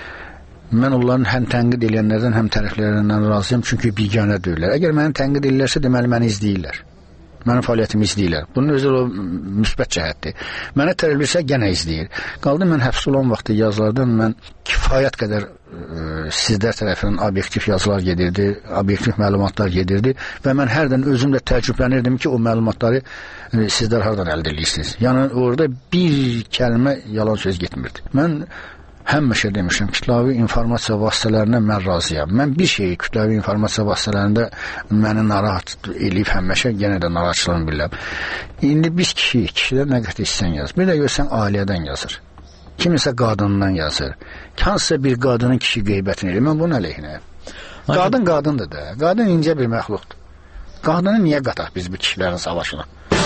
S9: Mən onların həm tənqid edənlərdən, həm tərəflərindən razıyam, çünki biganə deyirlər. Əgər məni tənqid edirlərsə, deməli məni izləyirlər. Mənim fəaliyyətimi izləyirlər. Bunun özü o müsbət cəhətdir. Mənə tərəflirsə, gənə izləyir. Qaldı mən həbs olan vaxtı yazılardan mən kifayət qədər sizlər tərəfindən obyektiv yazılar gedirdi, obyektiv məlumatlar gedirdi və mən hərdən özümlə təəccüblənirdim ki, o məlumatları sizlər hardan əldə edirsiniz. Yəni orada bir kəlmə yalan söz getmirdi. Mən həmişə demişəm, kütləvi informasiya vasitələrinə mən razıyam. Mən bir şeyi kütləvi informasiya vasitələrində məni narahat eləyib həmişə, yenə də narahatçılığını bilirəm. İndi biz kişilər nə qədər istəyən yazır. Bir də görsən ailədən yazır. Kimisə qadından yazır. Hansısa bir qadının kişi qeybətini eləyir. Mən bunun əleyhinəyəm. Qadın qadındır da. Qadın incə bir məxluqdur. Qadını niyə qataq biz bu kişilərin savaşına?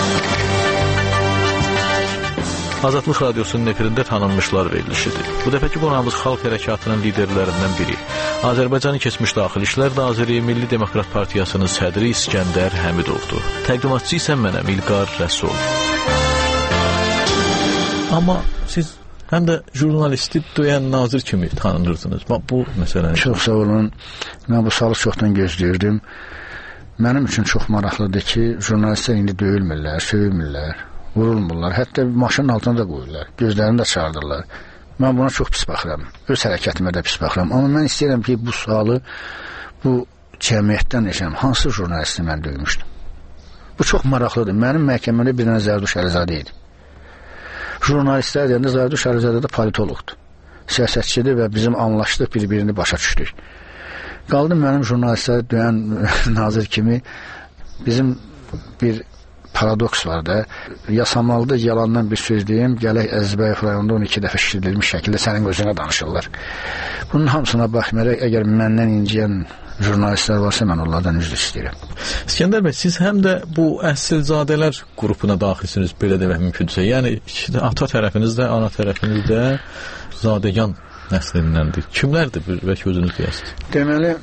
S8: Azadlıq Radiosunun efirində tanınmışlar verilişidir. Bu dəfəki qonağımız Xalq Hərəkatının liderlərindən biri. Azərbaycanın keçmiş Daxili İşlər Naziri, Milli Demokrat Partiyasının sədri İskəndər Həmidovdur. Təqdimatçı isə mənəm İlqar Rəsul. Amma siz həm də jurnalisti döyən nazir kimi tanınırdınız. Bu məsələni...
S9: Çox sağ olun. Mən bu sualı çoxdan gözləyirdim. Mənim üçün çox maraqlıdır ki, jurnalistlər indi döyülmürlər, söyülmürlər. Vurulmurlar, hətta maşının altına da qoyurlar, gözlərini də çağırdırlar. Mən buna çox pis baxıram, öz hərəkətimə də pis baxıram. Amma mən istəyirəm ki, bu sualı, bu cəmiyyətdən eşəm, hansı jurnalisti mən döymüşdüm? Bu çox maraqlıdır. Mənim məhkəmədə bir dənə Zərduş Əlizadə idi. Jurnalistlər deyəndə Zərduş Əlizadə də politologdur, siyasətçidir və bizim anlaşdıq, bir-birini başa düşdük. Qaldı mənim jurnalistləri döyən nazir kimi bizim bir paradoks var da. Yasamalda yalandan bir söz deyim, gələk Əzizbəyev rayonunda 12 dəfə şişirdilmiş şəkildə sənin özünə danışırlar. Bunun hamısına baxmayaraq, əgər məndən inciyən jurnalistlər varsa, mən onlardan üzr istəyirəm.
S8: İskəndər bəy, siz həm də bu əsilzadələr qrupuna daxilsiniz, belə demək mümkündürsə. Yəni, ata tərəfiniz də, ana tərəfiniz də zadəgan nəslindəndir. Kimlərdir? Bəlkə özünüz deyəsiniz.
S9: Deməli,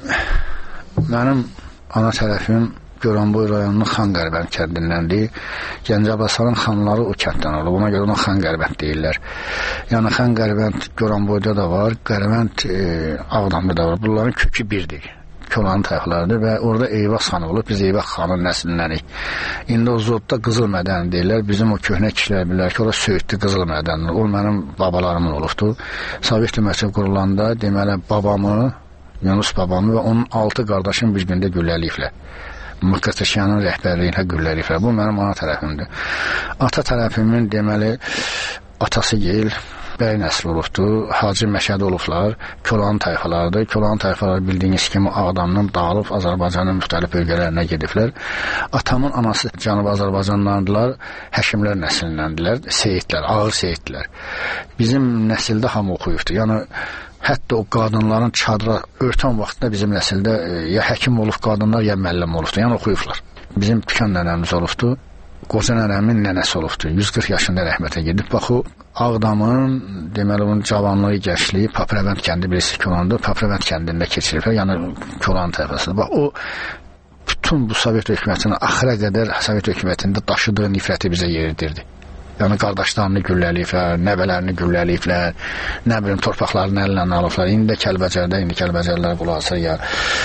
S9: mənim ana tərəfim Goranboy rayonunun Xan-Qərbənd kəndindəndir. Gəncə Abbasların xanları o kənddən olub. Ona görə ona Xan-Qərbənd deyirlər. Yəni Xan-Qərbənd Goranboyda da var, Qərbənd Ağdamda da var. Bunların kökü birdir. Kolanın tayfalarıdır və orada Eyvaz xanı olub. Biz Eyvaz xanın nəslindənik. İndi o Zodda Qızıl mədəni deyirlər. Bizim o köhnə kişilər bilirlər ki, orada Söyüdlü Qızıl mədəni. O mənim babalarımın olubdur. Sovet Məktəb qurulanda deməli babamı, Yunus babamı və onun 6 qardaşım bir gündə gülləliyiblər. Mıqırtışyanın rəhbərliyinə gülləliyiblər. Bu mənim ana tərəfimdir. Ata tərəfimin deməli atası Geyl bəy nəsli olubdur. Hacı Məşəd olublar. Kolanın tayfalarıdır. Kolanın tayfaları bildiyiniz kimi Ağdamdan dağılıb Azərbaycanın müxtəlif bölgələrinə gediblər. Atamın anası Cənubi Azərbaycandandılar. Həkimlər nəslindəndirlər. Seyidlər, ağır seyidlər. Bizim nəsildə hamı oxuyubdur. Yəni hətta o qadınların çadıra örtən vaxtında bizim nəsildə ya həkim olub qadınlar, ya müəllim olubdur. Yəni oxuyublar. Bizim Tükan nənəmiz olubdur. Qoca nənəmin nənəsi olubdur. 140 yaşında rəhmətə gedib. Bax o Ağdamın, deməli onun cavanlığı, gəncliyi Paprəvənd kəndi birisi Kolandır. Paprəvənd kəndində keçiriblər. Yəni Kolan tayfasıdır. Bax o bütün bu Sovet hökumətinin axıra qədər Sovet hökumətində daşıdığı nifrəti bizə yerirdirdi. Yəni qardaşlarını gülləliyiblər, nəvələrini gülləliyiblər, nə bilim torpaqlarını əllərinə alıblar. İndi Kəlbəcərlər qulaqsa ya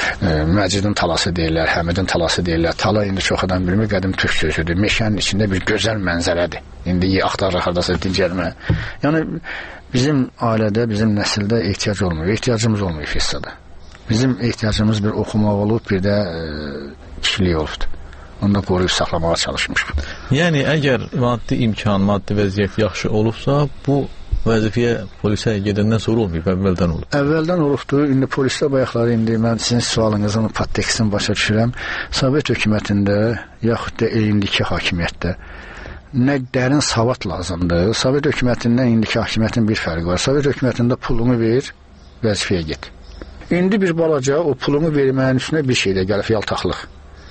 S9: Məcidin talası deyirlər, Həmidin talası deyirlər. Tala indi çox adam bilmir, qədim türk sözüdür. Meşənin içində bir gözəl mənzərədir. İndi axtarır hardasa dincəlmə. Yəni bizim ailədə, bizim nəsildə ehtiyac olmuyor. Ehtiyacımız olmuyor hissədə. Bizim ehtiyacımız bir oxumaq olub, bir də kişilik olubdur. Onu da qoruyub saxlamağa çalışmışıq.
S8: Yəni, əgər maddi imkan, maddi vəziyyət yaxşı olubsa, bu vəzifəyə polisə gedəndən sonra olmayıb, əvvəldən olub.
S9: Əvvəldən olubdur. İndi polisdə bayaqları, indi mən sizin sualınızın podtekstini başa düşürəm. Sovet hökumətində, yaxud da indiki hakimiyyətdə nə dərin savad lazımdır. Sovet hökumətindən indiki hakimiyyətin bir fərqi var. Sovet hökumətində pulunu ver, vəzifəyə get. İndi bir balaca o pulunu verməyin üstünə bir şey də gəlib yaltaqlıq.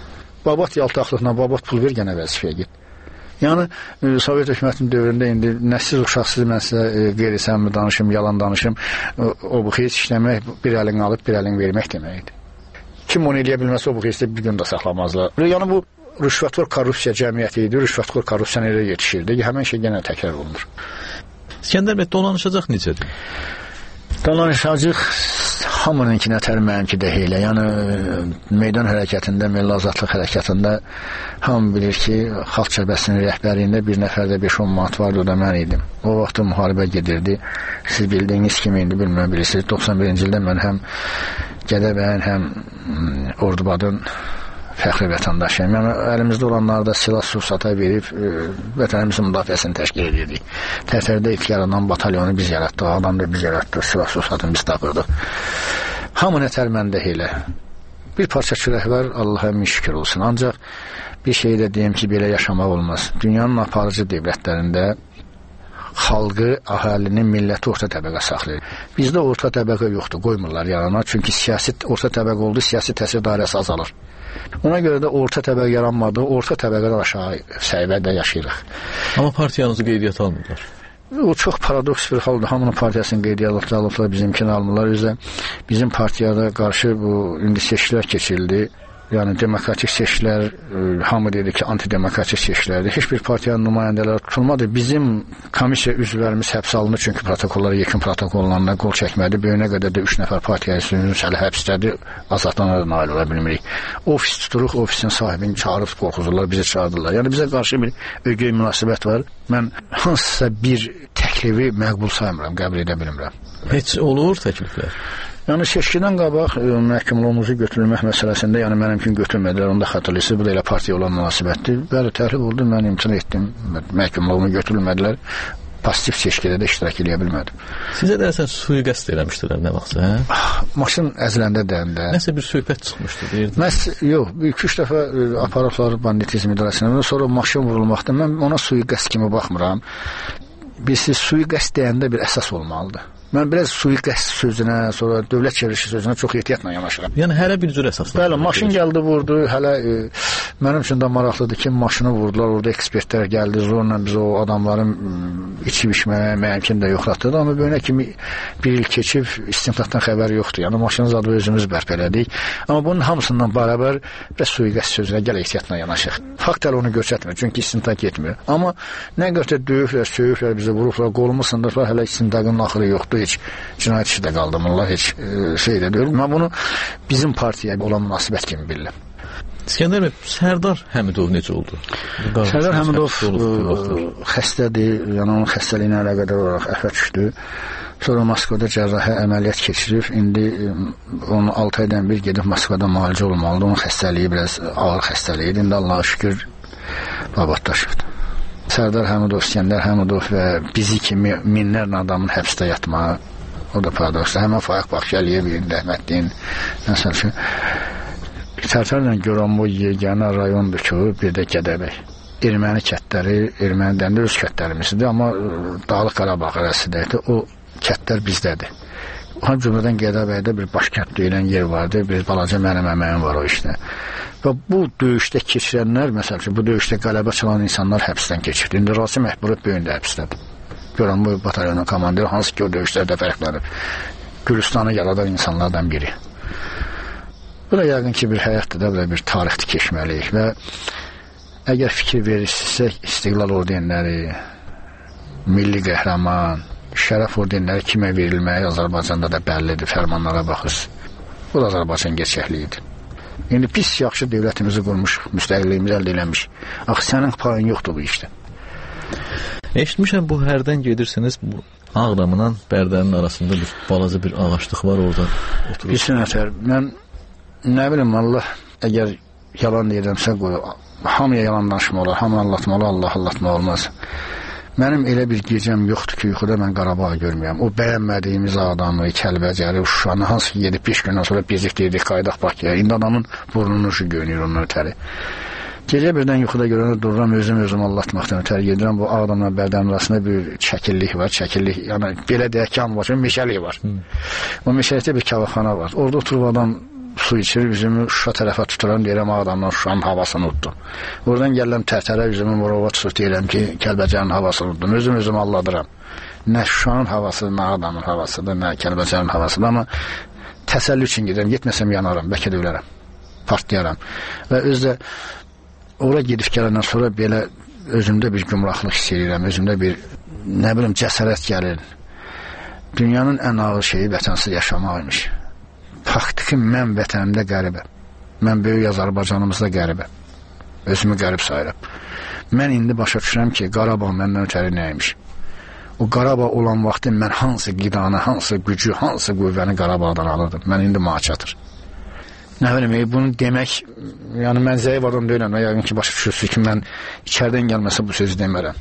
S9: Babat yaltaqlıqla, babat pul ver, gənə vəzifəyə get. Yəni, Sovet hökumətinin dövründə indi nə siz uşaqsız, mən sizə qeyri-səmimi danışım, yalan danışım, o bu heç işləmək, bir əlini alıb, bir əlini vermək deməkdir. Kim onu eləyə bilməsə, o bu heç bir gün də saxlamazlar. Yəni, bu rüşvətxor korrupsiya cəmiyyəti idi, rüşvətxor korrupsiya nereye yetişirdi, həmən şey yenə təkrar olunur.
S8: İskəndər bəy, dolanışacaq necədir?
S9: Dolanışacaq hamınınki nətər mənimki də elə. Yəni, meydan hərəkətində, milli azadlıq hərəkətində hamı bilir ki, xalq cəbhəsinin rəhbərliyində bir nəfərdə 5-10 manat vardı, o da mən idim. O vaxtı müharibə gedirdi. Siz bildiyiniz kimi indi bilmə bilirsiniz. 91-ci ildə mən həm Gədəbəyin, həm Ordubadın fəxri vətəndaşıyım. Yəni, əlimizdə olanları da silah sursata verib vətənimizin müdafiəsini təşkil edirdik. Tərtərdə ilk yaranan batalyonu biz yaratdıq, adam da biz yaratdıq, silah sursatını biz tapırdıq. Hamı nətər məndə elə. Bir parça çörək var, Allah'a min şükür olsun. Ancaq bir şey də deyim ki, belə yaşamaq olmaz. Dünyanın aparıcı dövlətlərində xalqı, əhalinin, milləti orta təbəqə saxlayır. Bizdə orta təbəqə yoxdur, qoymurlar yarana. Çünki siyasi orta təbəqə oldu, siyasi təsir dairəsi azalır. Ona görə də orta təbəqə yaranmadı, orta təbəqədən aşağı səviyyədə yaşayırıq.
S8: Amma partiyanızı qeydiyyata almırlar.
S9: O çox paradoks bir haldır. Hamının partiyasını qeydiyyata alıblar, bizimkini almırlar. Üzə bizim partiyada qarşı bu indi seçkilər keçirildi. Yəni demokratik seçkilər, hamı dedi ki, antidemokratik seçkilərdir. Heç bir partiyanın nümayəndələri tutulmadı. Bizim komissiya üzvlərimiz həbs alınır, çünki protokollar yekun protokollarından qol çəkmədi. Böyünə qədər də 3 nəfər partiya üzvümüz hələ həbsdədir, azadlığına nail ola bilmirik. Ofis tuturuq, ofisin sahibini çağırıb qorxuzurlar, bizi çağırdılar. Yəni bizə qarşı bir ögey münasibət var. Mən hansısa bir təklifi məqbul saymıram, qəbul edə bilmirəm.
S8: Heç olur təkliflər?
S9: Yəni seçkidən qabaq məhkumluğumuzu götürülmək məsələsində, yəni mənimkin götürmədilər, onu da xatırlayırsınız, bu da elə partiya olan münasibətdir. Bəli, təhlif oldu, mən imtina etdim, məhkumluğumu götürülmədilər, pasiv seçkidə də iştirak edə bilmədim.
S8: Sizə deyəsən suiqəst eləmişdilər nə vaxtsa, hə?
S9: Maşın əziləndə dəndə.
S8: Nəsə bir söhbət çıxmışdı, deyirdiniz.
S9: Yox, 2-3 dəfə aparatları banditizm idarəsində, sonra maşın vurulmaqda, mən ona suiqəst kimi baxmıram. Birisi suiqəst deyəndə bir əsas olmalıdır. Mən biraz suiqəst sözünə, sonra dövlət çevrilişi sözünə çox ehtiyatla yanaşıram.
S8: Yəni hələ bir cür əsaslar.
S9: Bəli, maşın gəldi, vurdu. Hələ mənim üçün də maraqlıdır ki, maşını vurdular, orada ekspertlər gəldi, zorla biz o adamların içib içməyə mümkün də yoxlatdıq. Amma böyünə kimi bir il keçib istinqaqdan xəbər yoxdur. Yəni maşının zadı özümüz bərpa elədik. Amma bunun hamısından bərabər və suiqəst sözünə gəl ehtiyatla yanaşıq. Fakt hələ onu göstərmir, çünki istinqaq etmir. Amma nə qədər döyüblər, söyüblər, bizi vurublar, qolumu sındırıblar, hələ istinqaqın axırı yoxdur. Heç cinayət işi də qaldırmırlar, heç şey də deyil. Mən bunu bizim partiyaya olan münasibət kimi bilirəm.
S8: İskəndər bəy, Sərdar Həmidov necə oldu?
S9: Sərdar Həmidov xəstədir, yəni onun xəstəliyinə əlaqədar olaraq əfə düşdü. Sonra Moskvada cərrahi əməliyyat keçirib, indi onu 6 aydan bir gedib Moskvada müalicə olmalıdır. Onun xəstəliyi biraz ağır xəstəliydi. İndi Allah'a şükür babatlaşıbdır. Sərdar Həmidov, İskəndər Həmidov və bizi kimi minlərlə adamın həbsdə yatmağı, o da paradoksdur. Həmən Faiq Baxşəliyev, rəhmətliyin, məsəl üçün, Tərtərlə görən bu yeganə rayondur ki, bir də Gədəbəy. Erməni kətləri, erməni dəndə öz kətlərimizdir, amma Dağlıq Qarabağ arasıdaydı, o kətlər bizdədir. O cümlədən Gədəbəydə bir başkənd deyilən yer vardı, bir balaca mənim əməyim var o işdə. Və bu döyüşdə keçirənlər, məsəl üçün, bu döyüşdə qələbə çalan insanlar həbsdən keçirdi. İndi Rasim Əhburov böyündə həbsdədir. Görən bu batalyonun komandiri, hansı ki o döyüşlərdə fərqlənib. Gürüstanı yaradan insanlardan biri. Bu da yəqin ki, bir həyatda da bir tarixdə keçməliyik və əgər fikir verirsinizsə, İstiqlal ordenləri, milli qəhrəman, şərəf ordenləri kimə verilməyi Azərbaycanda da bəllidir, fərmanlara baxırız. Bu da Azərbaycan gerçəkliyidir. İndi pis yaxşı dövlətimizi qurmuşuq, müstəqilliyimizi əldə eləmişik. Axı sənin payın yoxdur bu işdə.
S8: Eşitmişəm bu hərdən gedirsiniz, bu Ağdamla Bərdənin arasında bir balaca bir ağaçlıq var orada oturur.
S9: Bilsin Ətər, mən nə bilim Allah, əgər yalan deyirəmsə qoy, hamıya yalan danışma olar, hamı anlatmalı, Allah anlatma olmaz. Mənim elə bir gecəm yoxdur ki, yuxuda mən Qarabağı görməyəm. O bəyənmədiyimiz adamı, Kəlbəcəri, Şuşanı, hansı ki, 7-5 gündən sonra bezikdirdik, qaydaq Bakıya. İndi adamın burnunun ucu görünür ondan ötəri. Gecə birdən yuxuda görəndə dururam, özüm anlatmaqdan ötəri gedirəm. Bu Ağdamla Bərdənin arasında bir çəkillik var, yəni belə deyək ki, anlaşım, meşəlik var. O meşəlikdə bir kavaxana var. Orada oturub adam su içir, üzümü Şuşa tərəfə tuturam, deyirəm Ağdamdan Şuşanın havasını utdum. Oradan gəlirəm Tərtərə, üzümü Morova tutup deyirəm ki, Kəlbəcərin havasını utdum. Özüm alladıram. Nə Şuşanın havası, nə Ağdamın havasıdır, nə Kəlbəcərin havasıdır. Amma təsəlli üçün gedirəm, getməsəm yanaram, bəlkə də ölərəm, partlayaram. Və özdə ora gedib gələndən sonra belə özümdə bir gümrahlıq hiss edirəm, özümdə bir, nə bilim, cəsarət gəlir. Dünyanın ən ağır şeyi vətənsiz yaşamaq imiş. Faktiki mən vətənimdə qəribəm. Mən böyük Azərbaycanımızda qəribəm. Özümü qərib sayıram. Mən indi başa düşürəm ki, Qarabağ məndən ötəri nəymiş. O Qarabağ olan vaxtı mən hansı qidanı, hansı gücü, hansı qüvvəni Qarabağdan alırdım. Mən indi mağa çatır. Nə bilim, bunu demək, yəni mən zəif adam deyiləm. Yəqin ki, başa düşürsünüz ki, mən içərdən gəlməsə bu sözü demərəm.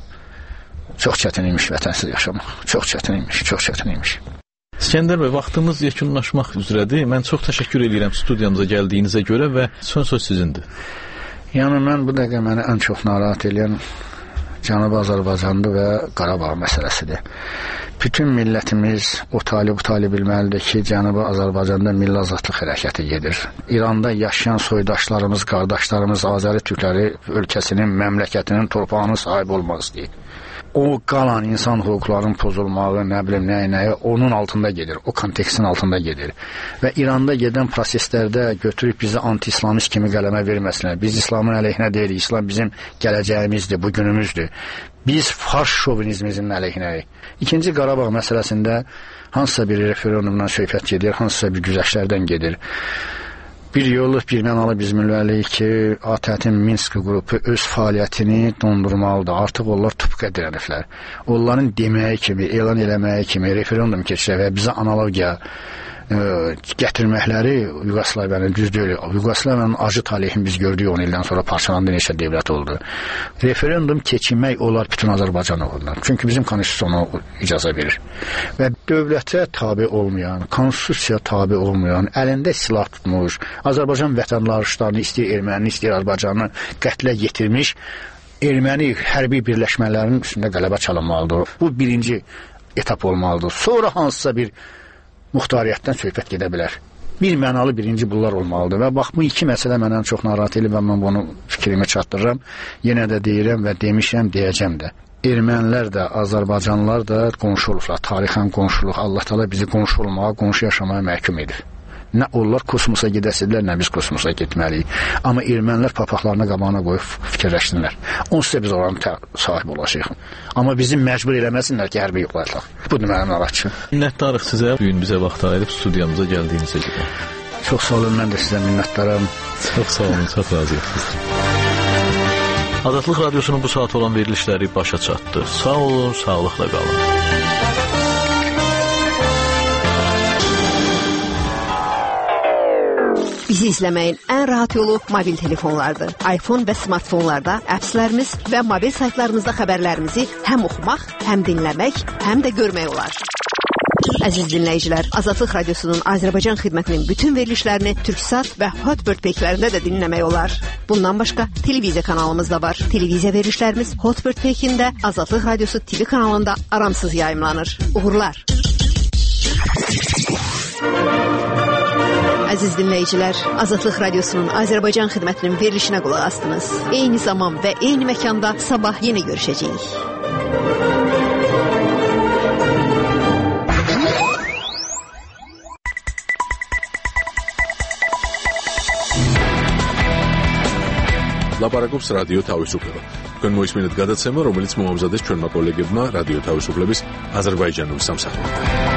S9: Çox çətin imiş vətənsiz yaşamaq. Çox çətin imiş.
S8: İskəndər bəy, vaxtımız yekunlaşmaq üzrədir. Mən çox təşəkkür edirəm studiyamıza gəldiyinizə görə və son söz sizindir.
S9: Yəni mən bu dəqiqə məni ən çox narahat edən Cənubi Azərbaycandır və Qarabağ məsələsidir. Bütün millətimiz o tali bilməlidir ki, Cənubi Azərbaycanda milli azadlıq hərəkəti gedir. İranda yaşayan soydaşlarımız, qardaşlarımız, Azəri türkləri ölkəsinin, məmləkətinin torpağına sahib olmaq istəyir. O qalan insan hüquqlarının pozulmağı, nə bilim, nəyə, onun altında gedir, o kontekstin altında gedir. Və İranda gedən proseslərdə götürüb bizi anti-islamist kimi qələmə verməsinlər. Biz İslamın əleyhinə deyirik, İslam bizim gələcəyimizdir, bugünümüzdür. Biz fars şovinizmimizin əleyhinəyik. İkinci Qarabağ məsələsində hansısa bir referendumdan söhbət gedir, hansısa bir güzəştlərdən gedir. Bir yolluq, bir mənalı biz bilməliyik ki, ATƏT-in Minsk qrupu öz fəaliyyətini dondurmalıdır. Artıq onlar tüpqə dirəniflər. Onların deməyi kimi, elan eləməyi kimi referendum keçirək və bizə analogiya gətirməkləri Yugoslaviyanın düz deyil. Yugoslaviyanın acı talihini biz gördük 10 ildən sonra parçalandı, neçə dövlət oldu. Referendum keçirmək olar bütün Azərbaycan uğruna. Çünki bizim konstitusiya ona icazə verir. Və dövlətə tabi olmayan, konstitusiya tabi olmayan, əlində silah tutmuş, Azərbaycan vətəndaşlarını istəyir erməni, istəyir Azərbaycanı qətlə yetirmiş erməni hərbi birləşmələrinin üstündə qələbə çalınmalıdır. Bu birinci etap olmalıdır. Sonra hansısa bir muxtariyyətdən söhbət gedə bilər. Bir mənalı birinci bunlar olmalıdır. Və bax, bu iki məsələ mənə çox narahat edir və mən bunu fikrimi çatdırıram. Yenə də deyirəm və demişəm, deyəcəm də. Ermənilər də, Azərbaycanlılar da qonşu olurlar. Tarixən qonşuluq. Allah Teala bizi qonşu olmağa, qonşu yaşamaya məhkum edir. Nə onlar kosmosa gedəsirlər, nə biz kosmosa getməliyik. Amma ermənilər papaqlarını qabağına qoyub fikirləşsinlər. Onsuz da biz oranın sahib olacaq. Amma bizi məcbur eləməsinlər ki, hərbi yoxlayaq. Budur mənim narahatçım.
S8: Minnətdarıq sizə, bugün bizə vaxt ayırıb studiyamıza gəldiyinizə görə.
S9: Çox sağ olun, mən də sizə minnətdaram.
S8: Çox sağ olun, çox razıyıq. Azadlıq Radiosunun bu saat olan verilişləri başa çatdı. Sağ olun, sağlıqla qalın.
S7: Bizi izləməyin ən rahat yolu mobil telefonlardır. iPhone və smartfonlarda appslərimiz və mobil saytlarımızda xəbərlərimizi həm oxumaq, həm dinləmək, həm də görmək olar. Əziz dinləyicilər, Azadlıq Radiosunun Azərbaycan xidmətinin bütün verilişlərini Türksat və Hotbird peyklərində də dinləmək olar. Bundan başqa televiziya kanalımız da var. Televiziya verilişlərimiz Hotbird peykində, Azadlıq Radiosu TV kanalında aramsız yayımlanır. Uğurlar! Əziz dinləyicilər, Azadlıq Radiosunun Azərbaycan xidmətinin verilişinə qulaq astınız. Eyni zaman və eyni məkanda sabah yenə görüşəcəyik.
S1: ლაპარაკობს რადიო თავისუფლება. თქვენ მოისმინეთ გადაცემა, რომელიც მოამზადეს ჩვენმა კოლეგებმა რადიო თავისუფლების აზერბაიჯანული სამსახურიდან.